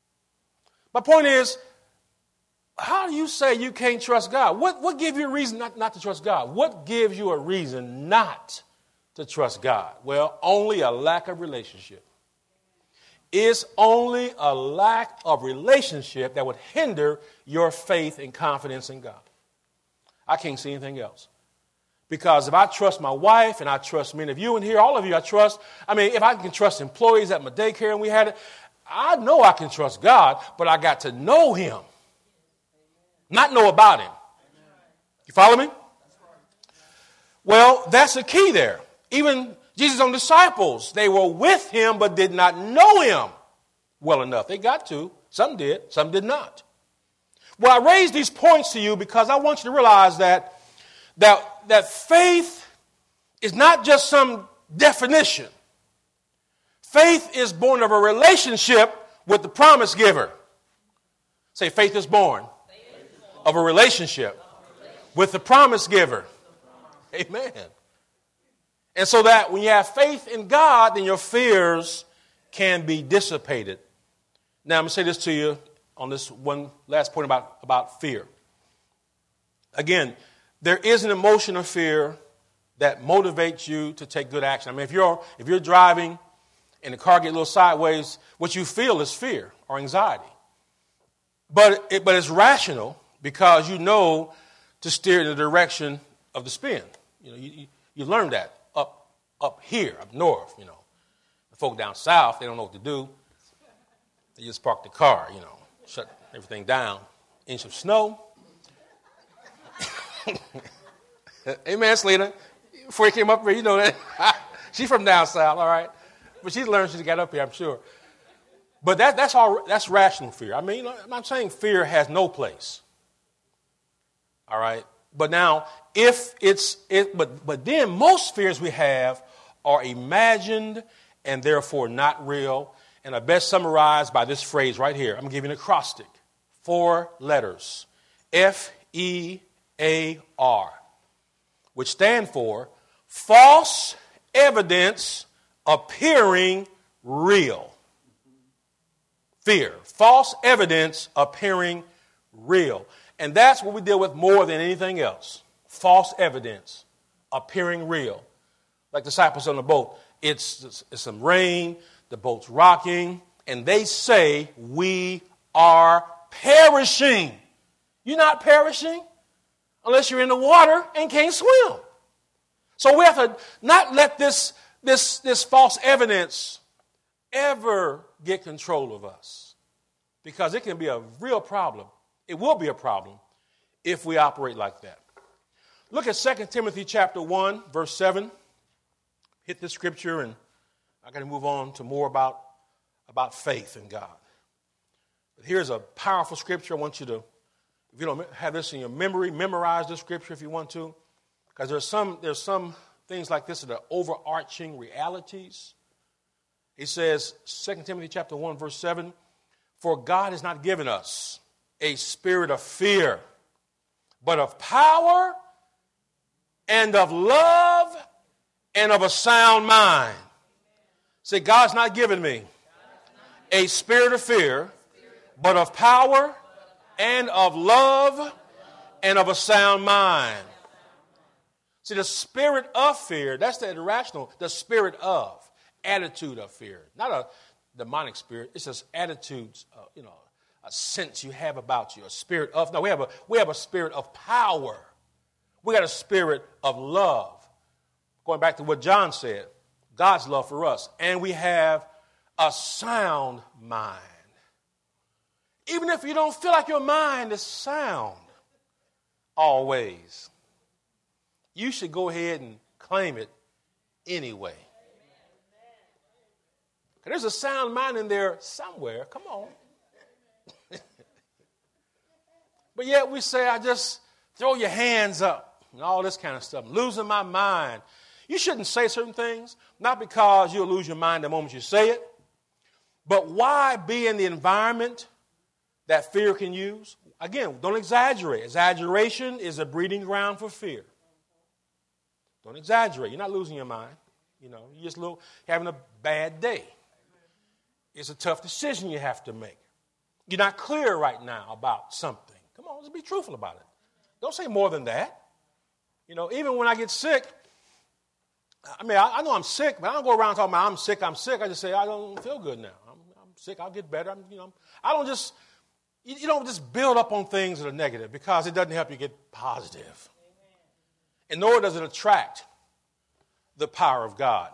My point is, how do you say you can't trust God? What, what gives you a reason not, not to trust God? What gives you a reason not to trust God? Well, only a lack of relationship. It's only a lack of relationship that would hinder your faith and confidence in God. I can't see anything else. Because if I trust my wife, and I trust many of you in here, all of you I trust, I mean, if I can trust employees at my daycare and we had it, I know I can trust God, but I got to know him. Not know about him. You follow me? Well, that's the key there. Even Jesus' own disciples, they were with him but did not know him well enough. They got to. Some did. Some did not. Well, I raise these points to you because I want you to realize that, that, that faith is not just some definition. Faith is born of a relationship with the promise giver. Say, faith is born of a relationship with the promise giver. Amen. And so that when you have faith in God, then your fears can be dissipated. Now, I'm going to say this to you on this one last point about, about fear. Again, there is an emotion of fear that motivates you to take good action. I mean, if you're if you're driving and the car gets a little sideways, what you feel is fear or anxiety. But it, but it's rational because you know to steer in the direction of the spin. You know, you, you, you learn that up up here, up north, you know. The folk down south, they don't know what to do. They just park the car, you know, shut everything down. Inch of snow. Amen, Selena. Before you came up here, you know that. She's from down south, all right. But she's learned she's got up here, I'm sure. But that, that's all. That's rational fear. I mean, you know, I'm not saying fear has no place. All right. But now, if it's it, but but then most fears we have are imagined and therefore not real, and are best summarized by this phrase right here. I'm giving an acrostic, four letters, F E A R, which stand for false evidence appearing real. Fear, false evidence appearing real. And that's what we deal with more than anything else. False evidence appearing real. Like the disciples on the boat. It's, it's some rain, the boat's rocking, and they say, we are perishing. You're not perishing unless you're in the water and can't swim. So we have to not let this, this, this false evidence ever get control of us, because it can be a real problem. It will be a problem if we operate like that. Look at Second Timothy chapter one, verse seven. Hit this scripture, and I'm going to move on to more about, about faith in God. But here's a powerful scripture. I want you to, if you don't have this in your memory, memorize this scripture if you want to, because there's some, there's some things like this that are overarching realities. He says, Second Timothy chapter one, verse seven, for God has not given us a spirit of fear, but of power and of love and of a sound mind. Say, God's not given me a spirit of fear, but of power and of love and of a sound mind. See, the spirit of fear, that's the irrational, the spirit of, attitude of fear. Not a demonic spirit, it's just attitudes, uh, you know, a sense you have about you, a spirit of, no, we have a, we have a spirit of power. We got a spirit of love. Going back to what John said, God's love for us. And we have a sound mind. Even if you don't feel like your mind is sound always, you should go ahead and claim it anyway. There's a sound mind in there somewhere. Come on. But yet we say, I just throw your hands up and all this kind of stuff. I'm losing my mind. You shouldn't say certain things, not because you'll lose your mind the moment you say it, but why be in the environment that fear can use? Again, don't exaggerate. Exaggeration is a breeding ground for fear. Don't exaggerate. You're not losing your mind. You know, you're just a little, having a bad day. It's a tough decision you have to make. You're not clear right now about something. Come on, let's be truthful about it. Don't say more than that. You know, even when I get sick, I mean, I, I know I'm sick, but I don't go around talking about I'm sick, I'm sick. I just say, I don't feel good now. I'm, I'm sick, I'll get better. I'm, you know, I don't just, you, you don't just build up on things that are negative, because it doesn't help you get positive. And nor does it attract the power of God.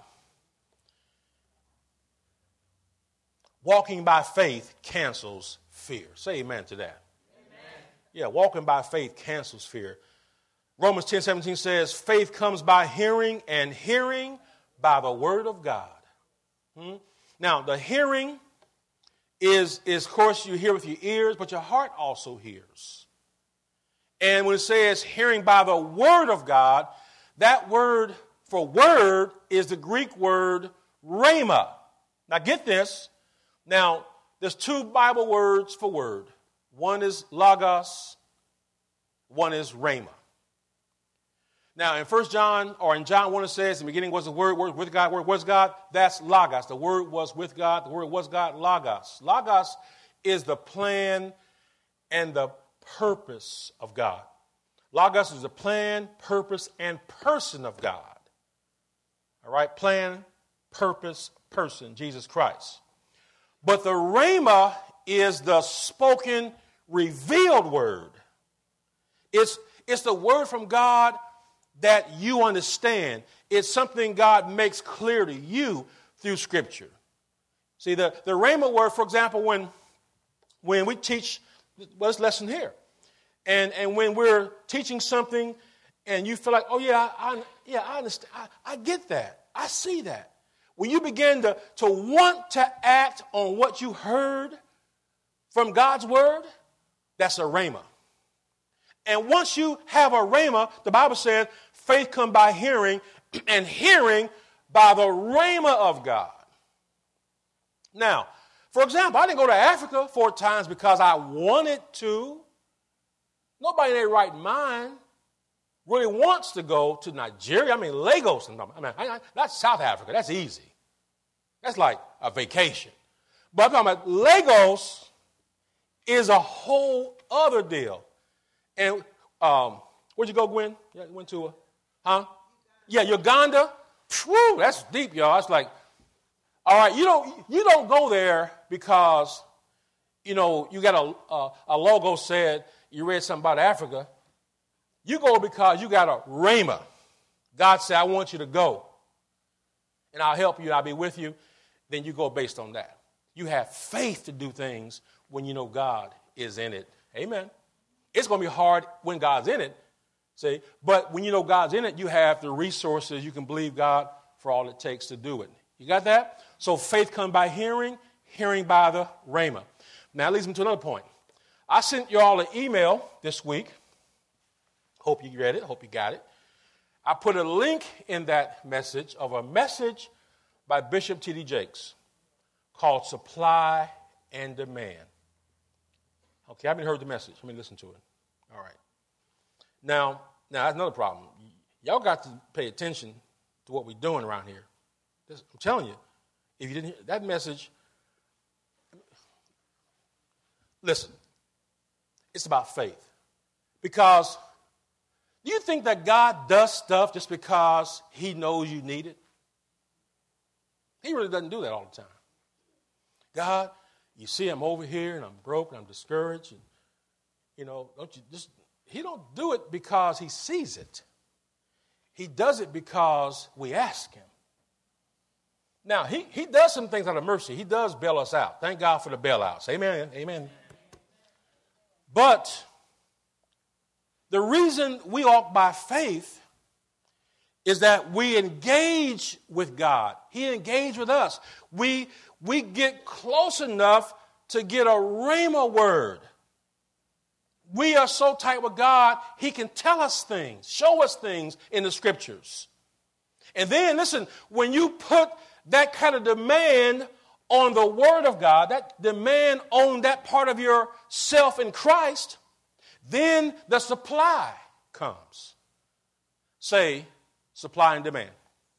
Walking by faith cancels fear. Say amen to that. Amen. Yeah, walking by faith cancels fear. Romans ten seventeen says, faith comes by hearing, and hearing by the word of God. Hmm? Now, the hearing is, is, of course, you hear with your ears, but your heart also hears. And when it says hearing by the word of God, that word for word is the Greek word rhema. Now get this. Now, there's two Bible words for word. One is logos, one is rhema. Now, in First John, or in John one, it says, in the beginning was the word, word with God, word was God. That's logos. The word was with God. The word was God, logos. Logos is the plan and the purpose of God. Logos is the plan, purpose, and person of God. All right? Plan, purpose, person, Jesus Christ. But the rhema is the spoken, revealed word. It's, it's the word from God that you understand. It's something God makes clear to you through Scripture. See, the, the rhema word, for example, when, when we teach well, this lesson here, and, and when we're teaching something and you feel like, oh, yeah, I, yeah, I understand. I, I get that. I see that. When you begin to, to want to act on what you heard from God's word, that's a rhema. And once you have a rhema, the Bible says, faith comes by hearing, and hearing by the rhema of God. Now, for example, I didn't go to Africa four times because I wanted to. Nobody in their right mind really wants to go to Nigeria. I mean, Lagos. I mean, that's South Africa. That's easy. That's like a vacation. But I'm talking about Lagos is a whole other deal. And um, where'd you go, Gwen? Yeah, you went to a, huh? Yeah, Uganda. Whew, that's deep, y'all. It's like, all right, you don't you don't go there because, you know, you got a, a, a logo said you read something about Africa. You go because you got a rhema. God said, I want you to go. And I'll help you, I'll be with you. Then you go based on that. You have faith to do things when you know God is in it. Amen. It's going to be hard when God's in it, see. But when you know God's in it, you have the resources. You can believe God for all it takes to do it. You got that? So faith comes by hearing, hearing by the rhema. Now, it leads me to another point. I sent you all an email this week. Hope you read it. Hope you got it. I put a link in that message of a message by Bishop T D Jakes called Supply and Demand. Okay, I haven't heard the message. Let me listen to it. All right. Now, now that's another problem. Y'all got to pay attention to what we're doing around here. This, I'm telling you, if you didn't hear that message, listen, it's about faith. Because do you think that God does stuff just because he knows you need it? He really doesn't do that all the time. God, you see I'm over here and I'm broke and I'm discouraged. And, you know, don't you just, he don't do it because he sees it. He does it because we ask him. Now, he, he does some things out of mercy. He does bail us out. Thank God for the bailouts. Amen. Amen. But the reason we walk by faith is that we engage with God. He engaged with us. We, we get close enough to get a rhema word. We are so tight with God, he can tell us things, show us things in the scriptures. And then, listen, when you put that kind of demand on the word of God, that demand on that part of yourself in Christ, then the supply comes. Say, supply and demand.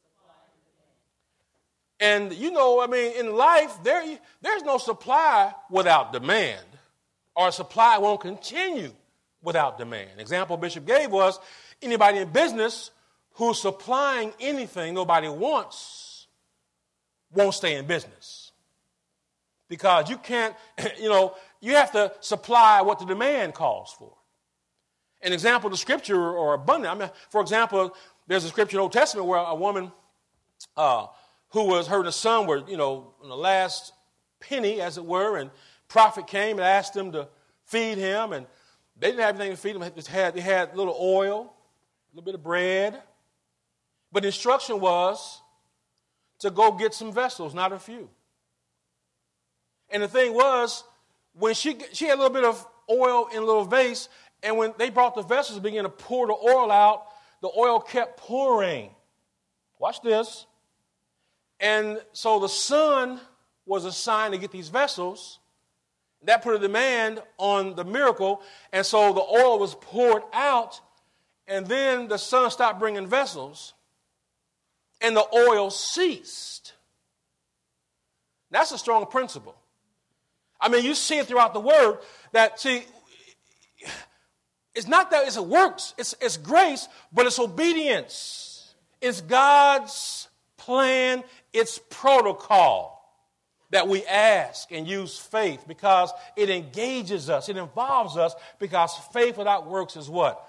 And, you know, I mean, in life, there, there's no supply without demand. Or supply won't continue without demand. An example Bishop gave was anybody in business who's supplying anything nobody wants won't stay in business. Because you can't, you know, you have to supply what the demand calls for. An example of the scripture or abundant. I mean, for example, there's a scripture in the Old Testament where a woman uh, who was her and a son were, you know, on the last penny, as it were, and prophet came and asked them to feed him, and they didn't have anything to feed him. They just had, they had a little oil, a little bit of bread. But the instruction was to go get some vessels, not a few. And the thing was, when she she had a little bit of oil in a little vase, and when they brought the vessels and began to pour the oil out, the oil kept pouring. Watch this. And so the son was assigned to get these vessels. That put a demand on the miracle. And so the oil was poured out. And then the son stopped bringing vessels. And the oil ceased. That's a strong principle. I mean, you see it throughout the word that, see, it's not that it's a works, it's, it's grace, but it's obedience. It's God's plan, it's protocol that we ask and use faith because it engages us, it involves us, because faith without works is what?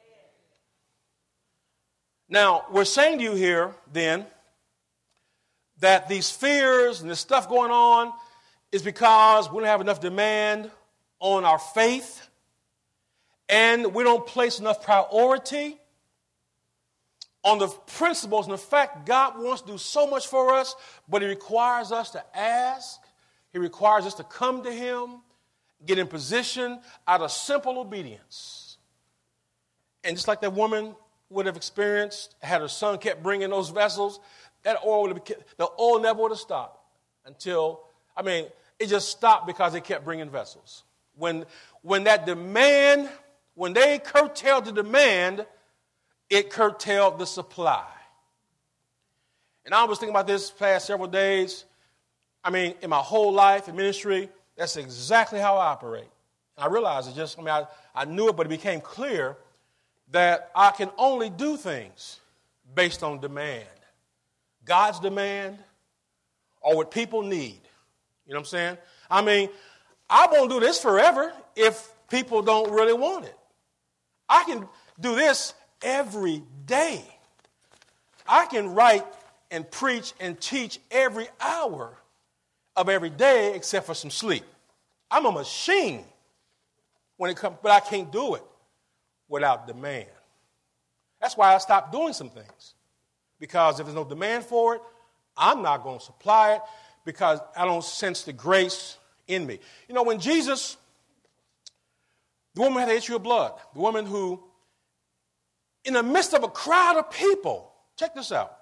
Now, we're saying to you here, then, that these fears and this stuff going on is because we don't have enough demand on our faith, and we don't place enough priority on the principles and the fact God wants to do so much for us, but He requires us to ask. He requires us to come to Him, get in position out of simple obedience. And just like that woman would have experienced, had her son kept bringing those vessels, that oil would have, the oil never would have stopped until, I mean, it just stopped because they kept bringing vessels. When, when that demand, when they curtailed the demand, it curtailed the supply. And I was thinking about this past several days. I mean, in my whole life in ministry, that's exactly how I operate. And I realized it just, I mean, I, I knew it, but it became clear that I can only do things based on demand. God's demand or what people need. You know what I'm saying? I mean, I won't do this forever if people don't really want it. I can do this every day. I can write and preach and teach every hour of every day except for some sleep. I'm a machine when it comes, but I can't do it without demand. That's why I stopped doing some things. Because if there's no demand for it, I'm not going to supply it because I don't sense the grace in me. You know, when Jesus, the woman had the issue of blood, the woman who, in the midst of a crowd of people, check this out.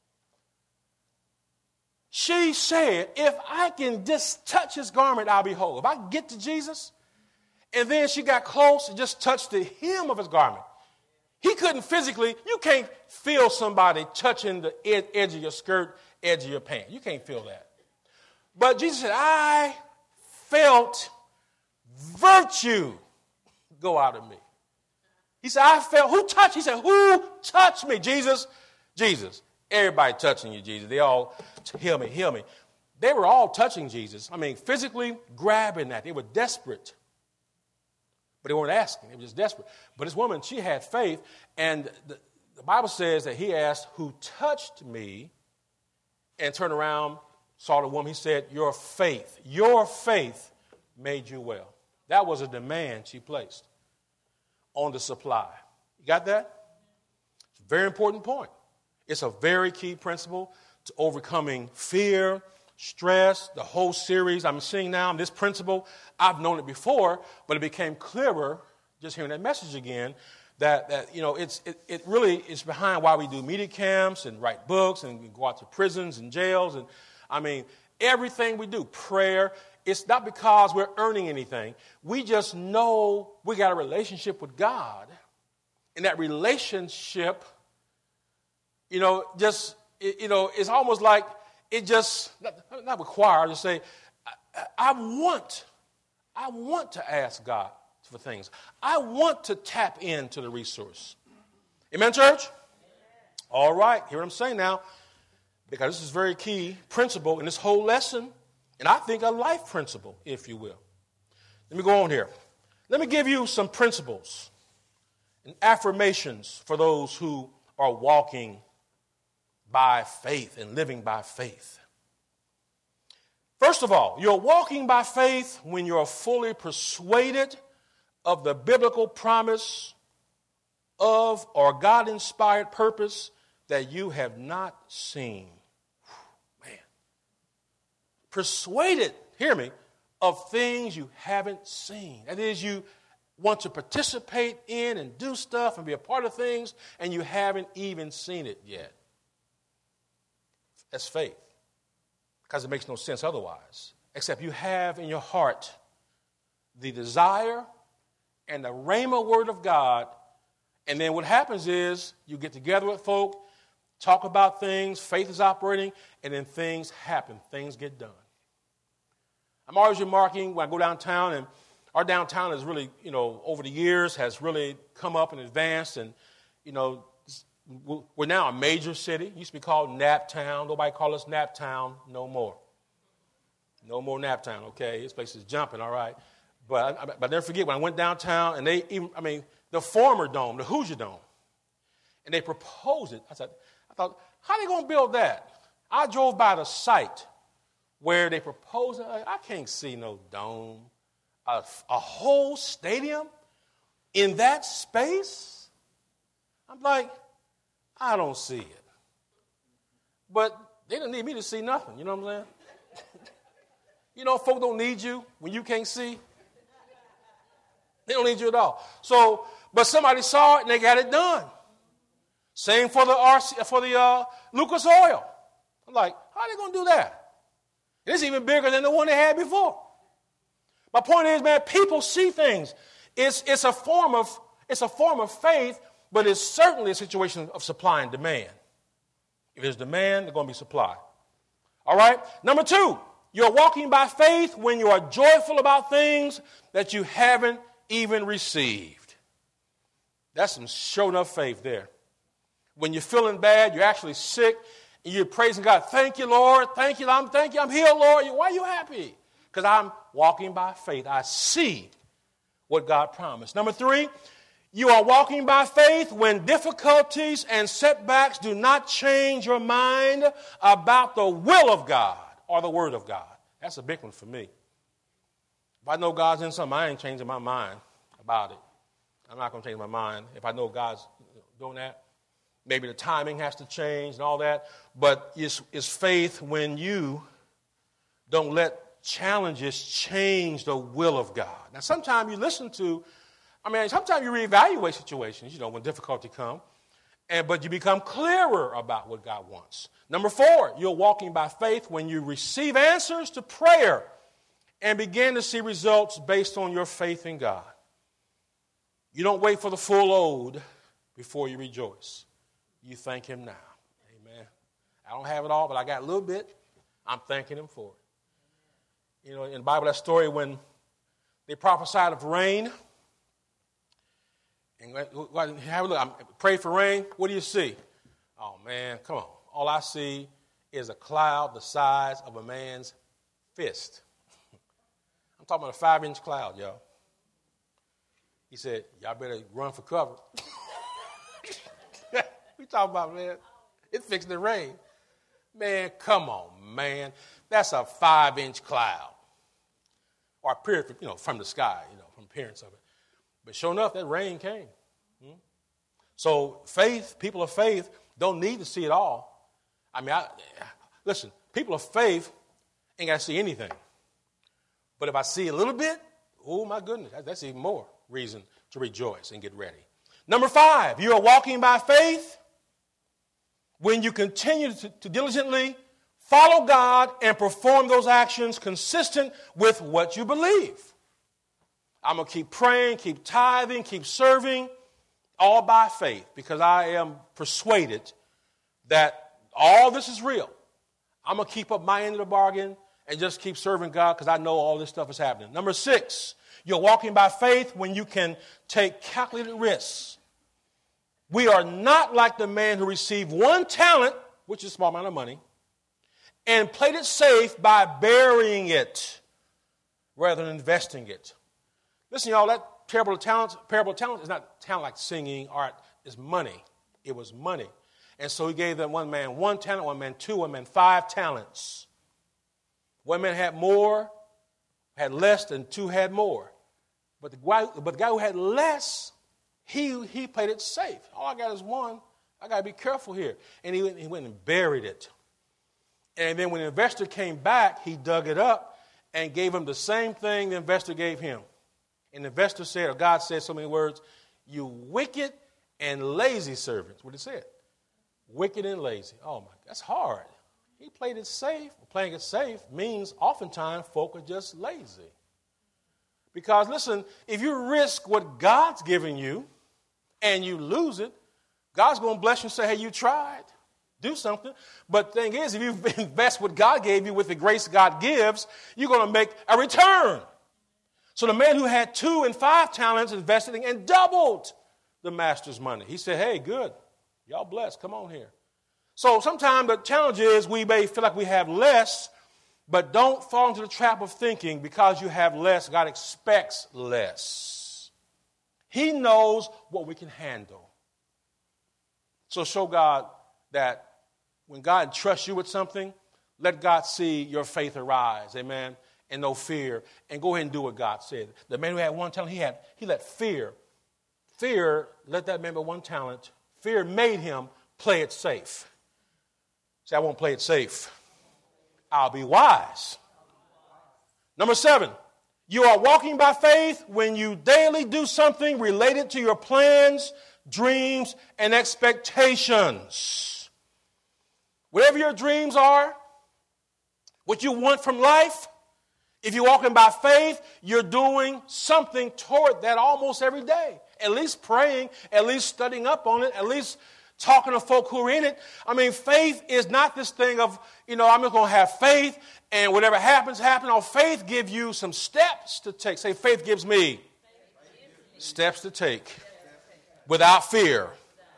She said, if I can just touch his garment, I'll be whole. If I can get to Jesus, and then she got close and just touched the hem of his garment. He couldn't physically, you can't feel somebody touching the ed- edge of your skirt, edge of your pants. You can't feel that. But Jesus said, I felt virtue go out of me. He said, I felt, who touched? He said, who touched me? Jesus, Jesus. Everybody touching you, Jesus. They all, heal me, heal me. They were all touching Jesus. I mean, physically grabbing that. They were desperate. But they weren't asking. They were just desperate. But this woman, she had faith. And the, the Bible says that he asked, who touched me? And turned around, saw the woman. He said, your faith, your faith made you well. That was a demand she placed on the supply. You got that? It's a very important point. It's a very key principle to overcoming fear, stress, the whole series I'm seeing now. This principle, I've known it before, but it became clearer just hearing that message again, that, that you know, it's it, it really is behind why we do media camps and write books and go out to prisons and jails. And I mean, everything we do, prayer, it's not because we're earning anything. We just know we got a relationship with God. And that relationship, you know, just, you know, it's almost like it just, not, not require, I just say, I, I want, I want to ask God for things. I want to tap into the resource. Amen, church? All right, hear what I'm saying now, because this is very key principle in this whole lesson, and I think a life principle, if you will. Let me go on here. Let me give you some principles and affirmations for those who are walking by faith and living by faith. First of all, you're walking by faith when you're fully persuaded of the biblical promise of or God-inspired purpose that you have not seen. Whew, man. Persuaded, hear me, of things you haven't seen. That is, you want to participate in and do stuff and be a part of things, and you haven't even seen it yet. That's faith. Because it makes no sense otherwise. Except you have in your heart the desire and the rhema word of God. And then what happens is you get together with folk, talk about things, faith is operating, and then things happen. Things get done. I'm always remarking when I go downtown, and our downtown is really, you know, over the years has really come up and advanced. And, you know, we're now a major city. It used to be called Naptown. Nobody calls us Naptown no more. No more Naptown, okay? This place is jumping, all right. But I, but I never forget when I went downtown, and they even, I mean, the former dome, the Hoosier Dome, and they proposed it. I said, I thought, how are they going to build that? I drove by the site where they proposed it. I can't see no dome. A, a whole stadium in that space? I'm like, I don't see it. But they don't need me to see nothing. You know what I'm saying? You know, folk don't need you when you can't see. They don't need you at all. So, but somebody saw it and they got it done. Same for the R C, for the uh, Lucas Oil. I'm like, how are they going to do that? It's even bigger than the one they had before. My point is, man, people see things. It's it's a form of it's a form of faith, but it's certainly a situation of supply and demand. If there's demand, there's going to be supply. All right? Number two, you're walking by faith when you are joyful about things that you haven't even received. That's some sure enough faith there. When you're feeling bad, you're actually sick, and you're praising God. Thank you, Lord. Thank you. I'm thank you. I'm healed, Lord. Why are you happy? Because I'm walking by faith. I see what God promised. Number three, you are walking by faith when difficulties and setbacks do not change your mind about the will of God or the word of God. That's a big one for me. If I know God's in something, I ain't changing my mind about it. I'm not going to change my mind if I know God's doing that. Maybe the timing has to change and all that. But it's, it's faith when you don't let challenges change the will of God. Now, sometimes you listen to, I mean, sometimes you reevaluate situations, you know, when difficulty comes, and but you become clearer about what God wants. Number four, you're walking by faith when you receive answers to prayer and begin to see results based on your faith in God. You don't wait for the full load before you rejoice. You thank him now. Amen. I don't have it all, but I got a little bit. I'm thanking him for it. You know, in the Bible, that story when they prophesied of rain. And have a look. I pray for rain. What do you see? Oh, man, come on. All I see is a cloud the size of a man's fist. I'm talking about a five-inch cloud, y'all. He said, y'all better run for cover. We talking about, man, it's fixing to rain. Man, come on, man. That's a five-inch cloud. Or appeared, you know, from the sky, you know, from appearance of it. But sure enough, that rain came. Hmm? So faith, people of faith, don't need to see it all. I mean, I, listen, people of faith ain't got to see anything. But if I see a little bit, oh, my goodness, that's even more reason to rejoice and get ready. Number five, you are walking by faith when you continue to, to diligently follow God and perform those actions consistent with what you believe. I'm going to keep praying, keep tithing, keep serving, all by faith, because I am persuaded that all this is real. I'm going to keep up my end of the bargain and just keep serving God because I know all this stuff is happening. Number six, you're walking by faith when you can take calculated risks. We are not like the man who received one talent, which is a small amount of money, and played it safe by burying it rather than investing it. Listen, y'all, that parable of talents, parable of talents is not talent like singing, art. It's money. It was money. And so he gave them one man one talent, one man two, one man five talents. One man had more, had less, and two had more. But the guy, but the guy who had less, he, he played it safe. All I got is one. I got to be careful here. And he went, he went and buried it. And then when the investor came back, he dug it up and gave him the same thing the investor gave him. And the investor said, or God said so many words, you wicked and lazy servants. What it said. Wicked and lazy. Oh, my, that's hard. He played it safe. Playing it safe means oftentimes folk are just lazy. Because, listen, if you risk what God's giving you and you lose it, God's going to bless you and say, hey, you tried. Do something. But the thing is, if you invest what God gave you with the grace God gives, you're going to make a return. So the man who had two and five talents invested in and doubled the master's money. He said, hey, good. Y'all blessed. Come on here. So sometimes the challenge is we may feel like we have less, but don't fall into the trap of thinking because you have less, God expects less. He knows what we can handle. So show God that when God entrusts you with something, let God see your faith arise, amen, and no fear, and go ahead and do what God said. The man who had one talent, he had he let fear, fear, let that man with one talent, fear made him play it safe. Say, I won't play it safe. I'll be wise. Number seven, you are walking by faith when you daily do something related to your plans, dreams, and expectations. Whatever your dreams are, what you want from life, if you're walking by faith, you're doing something toward that almost every day. At least praying, at least studying up on it, at least talking to folk who are in it. I mean, faith is not this thing of, you know, I'm just going to have faith and whatever happens, happens. No, faith gives you some steps to take. Say, faith gives me steps to take without fear.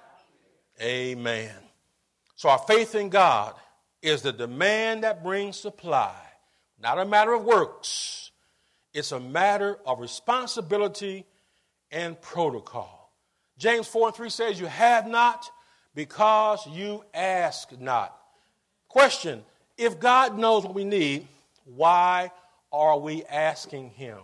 Amen. So our faith in God is the demand that brings supply. Not a matter of works. It's a matter of responsibility and protocol. James four and three says, you have not because you ask not. Question, if God knows what we need, why are we asking him?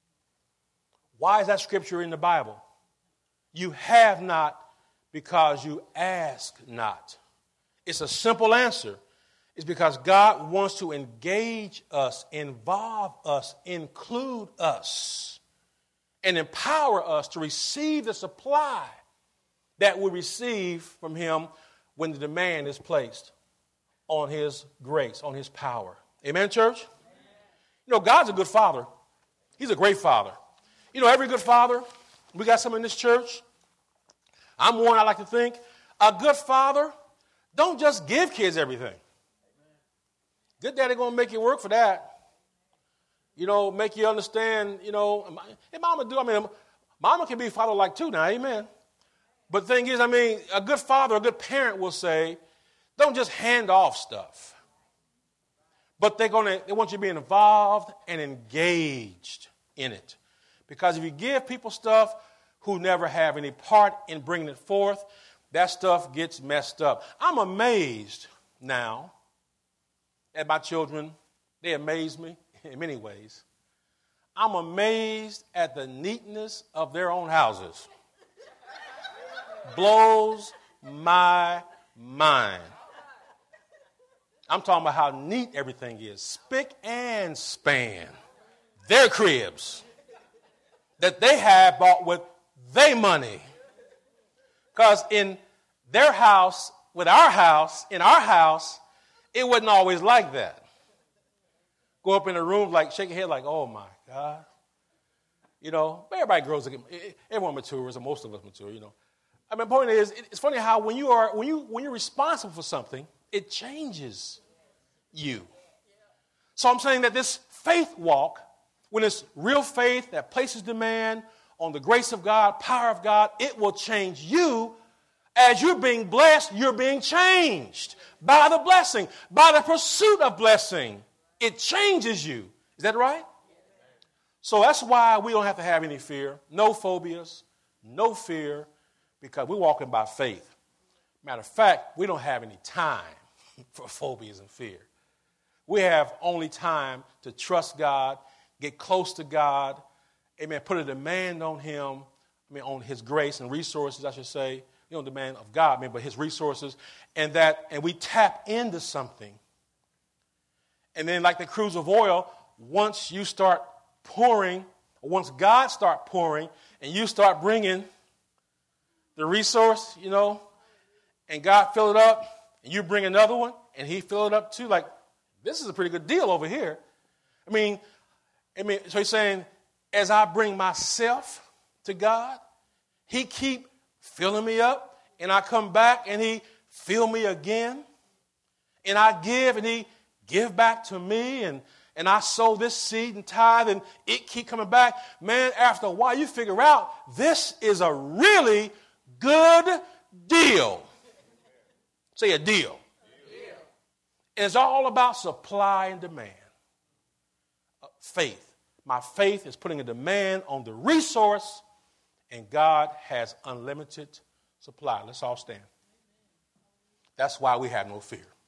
Why is that scripture in the Bible? You have not because you ask not. It's a simple answer. It's because God wants to engage us, involve us, include us, and empower us to receive the supply that we receive from him when the demand is placed on his grace, on his power. Amen, church? Amen. You know, God's a good father. He's a great father. You know, every good father, we got some in this church. I'm one, I like to think, a good father don't just give kids everything. Good daddy going to make you work for that. You know, make you understand, you know, and mama do. I mean, mama can be father-like too now, amen. But the thing is, I mean, a good father, a good parent will say, don't just hand off stuff. But they're going to, they want you to be involved and engaged in it. Because if you give people stuff who never have any part in bringing it forth, that stuff gets messed up. I'm amazed now at my children. They amaze me in many ways. I'm amazed at the neatness of their own houses. Blows my mind. I'm talking about how neat everything is. Spick and span. Their cribs that they have bought with their money. Because in their house, with our house, in our house, it wasn't always like that. Go up in a room, like, shake your head like, oh, my God. You know, everybody grows, everyone matures, or most of us mature, you know. I mean, the point is, it's funny how when you are, when you, when you're responsible for something, it changes you. So I'm saying that this faith walk, when it's real faith that places demand on the grace of God, power of God, it will change you. As you're being blessed, you're being changed by the blessing, by the pursuit of blessing. It changes you. Is that right? So that's why we don't have to have any fear, no phobias, no fear, because we're walking by faith. Matter of fact, we don't have any time for phobias and fear. We have only time to trust God, get close to God, amen, put a demand on him, I mean, on his grace and resources, I should say. You know, demand of God, I mean, but his resources, and that, and we tap into something. And then like the cruise of oil, once you start pouring, or once God start pouring, and you start bringing the resource, you know, and God fill it up, and you bring another one, and he fill it up too, like, this is a pretty good deal over here. I mean, I mean, so he's saying, as I bring myself to God, he keep filling me up, and I come back, and he fill me again, and I give, and he give back to me, and, and I sow this seed and tithe, and it keep coming back. Man, after a while, you figure out this is a really good deal. Say a deal. It's all about supply and demand. Uh, faith. My faith is putting a demand on the resource, and God has unlimited supply. Let's all stand. That's why we have no fear.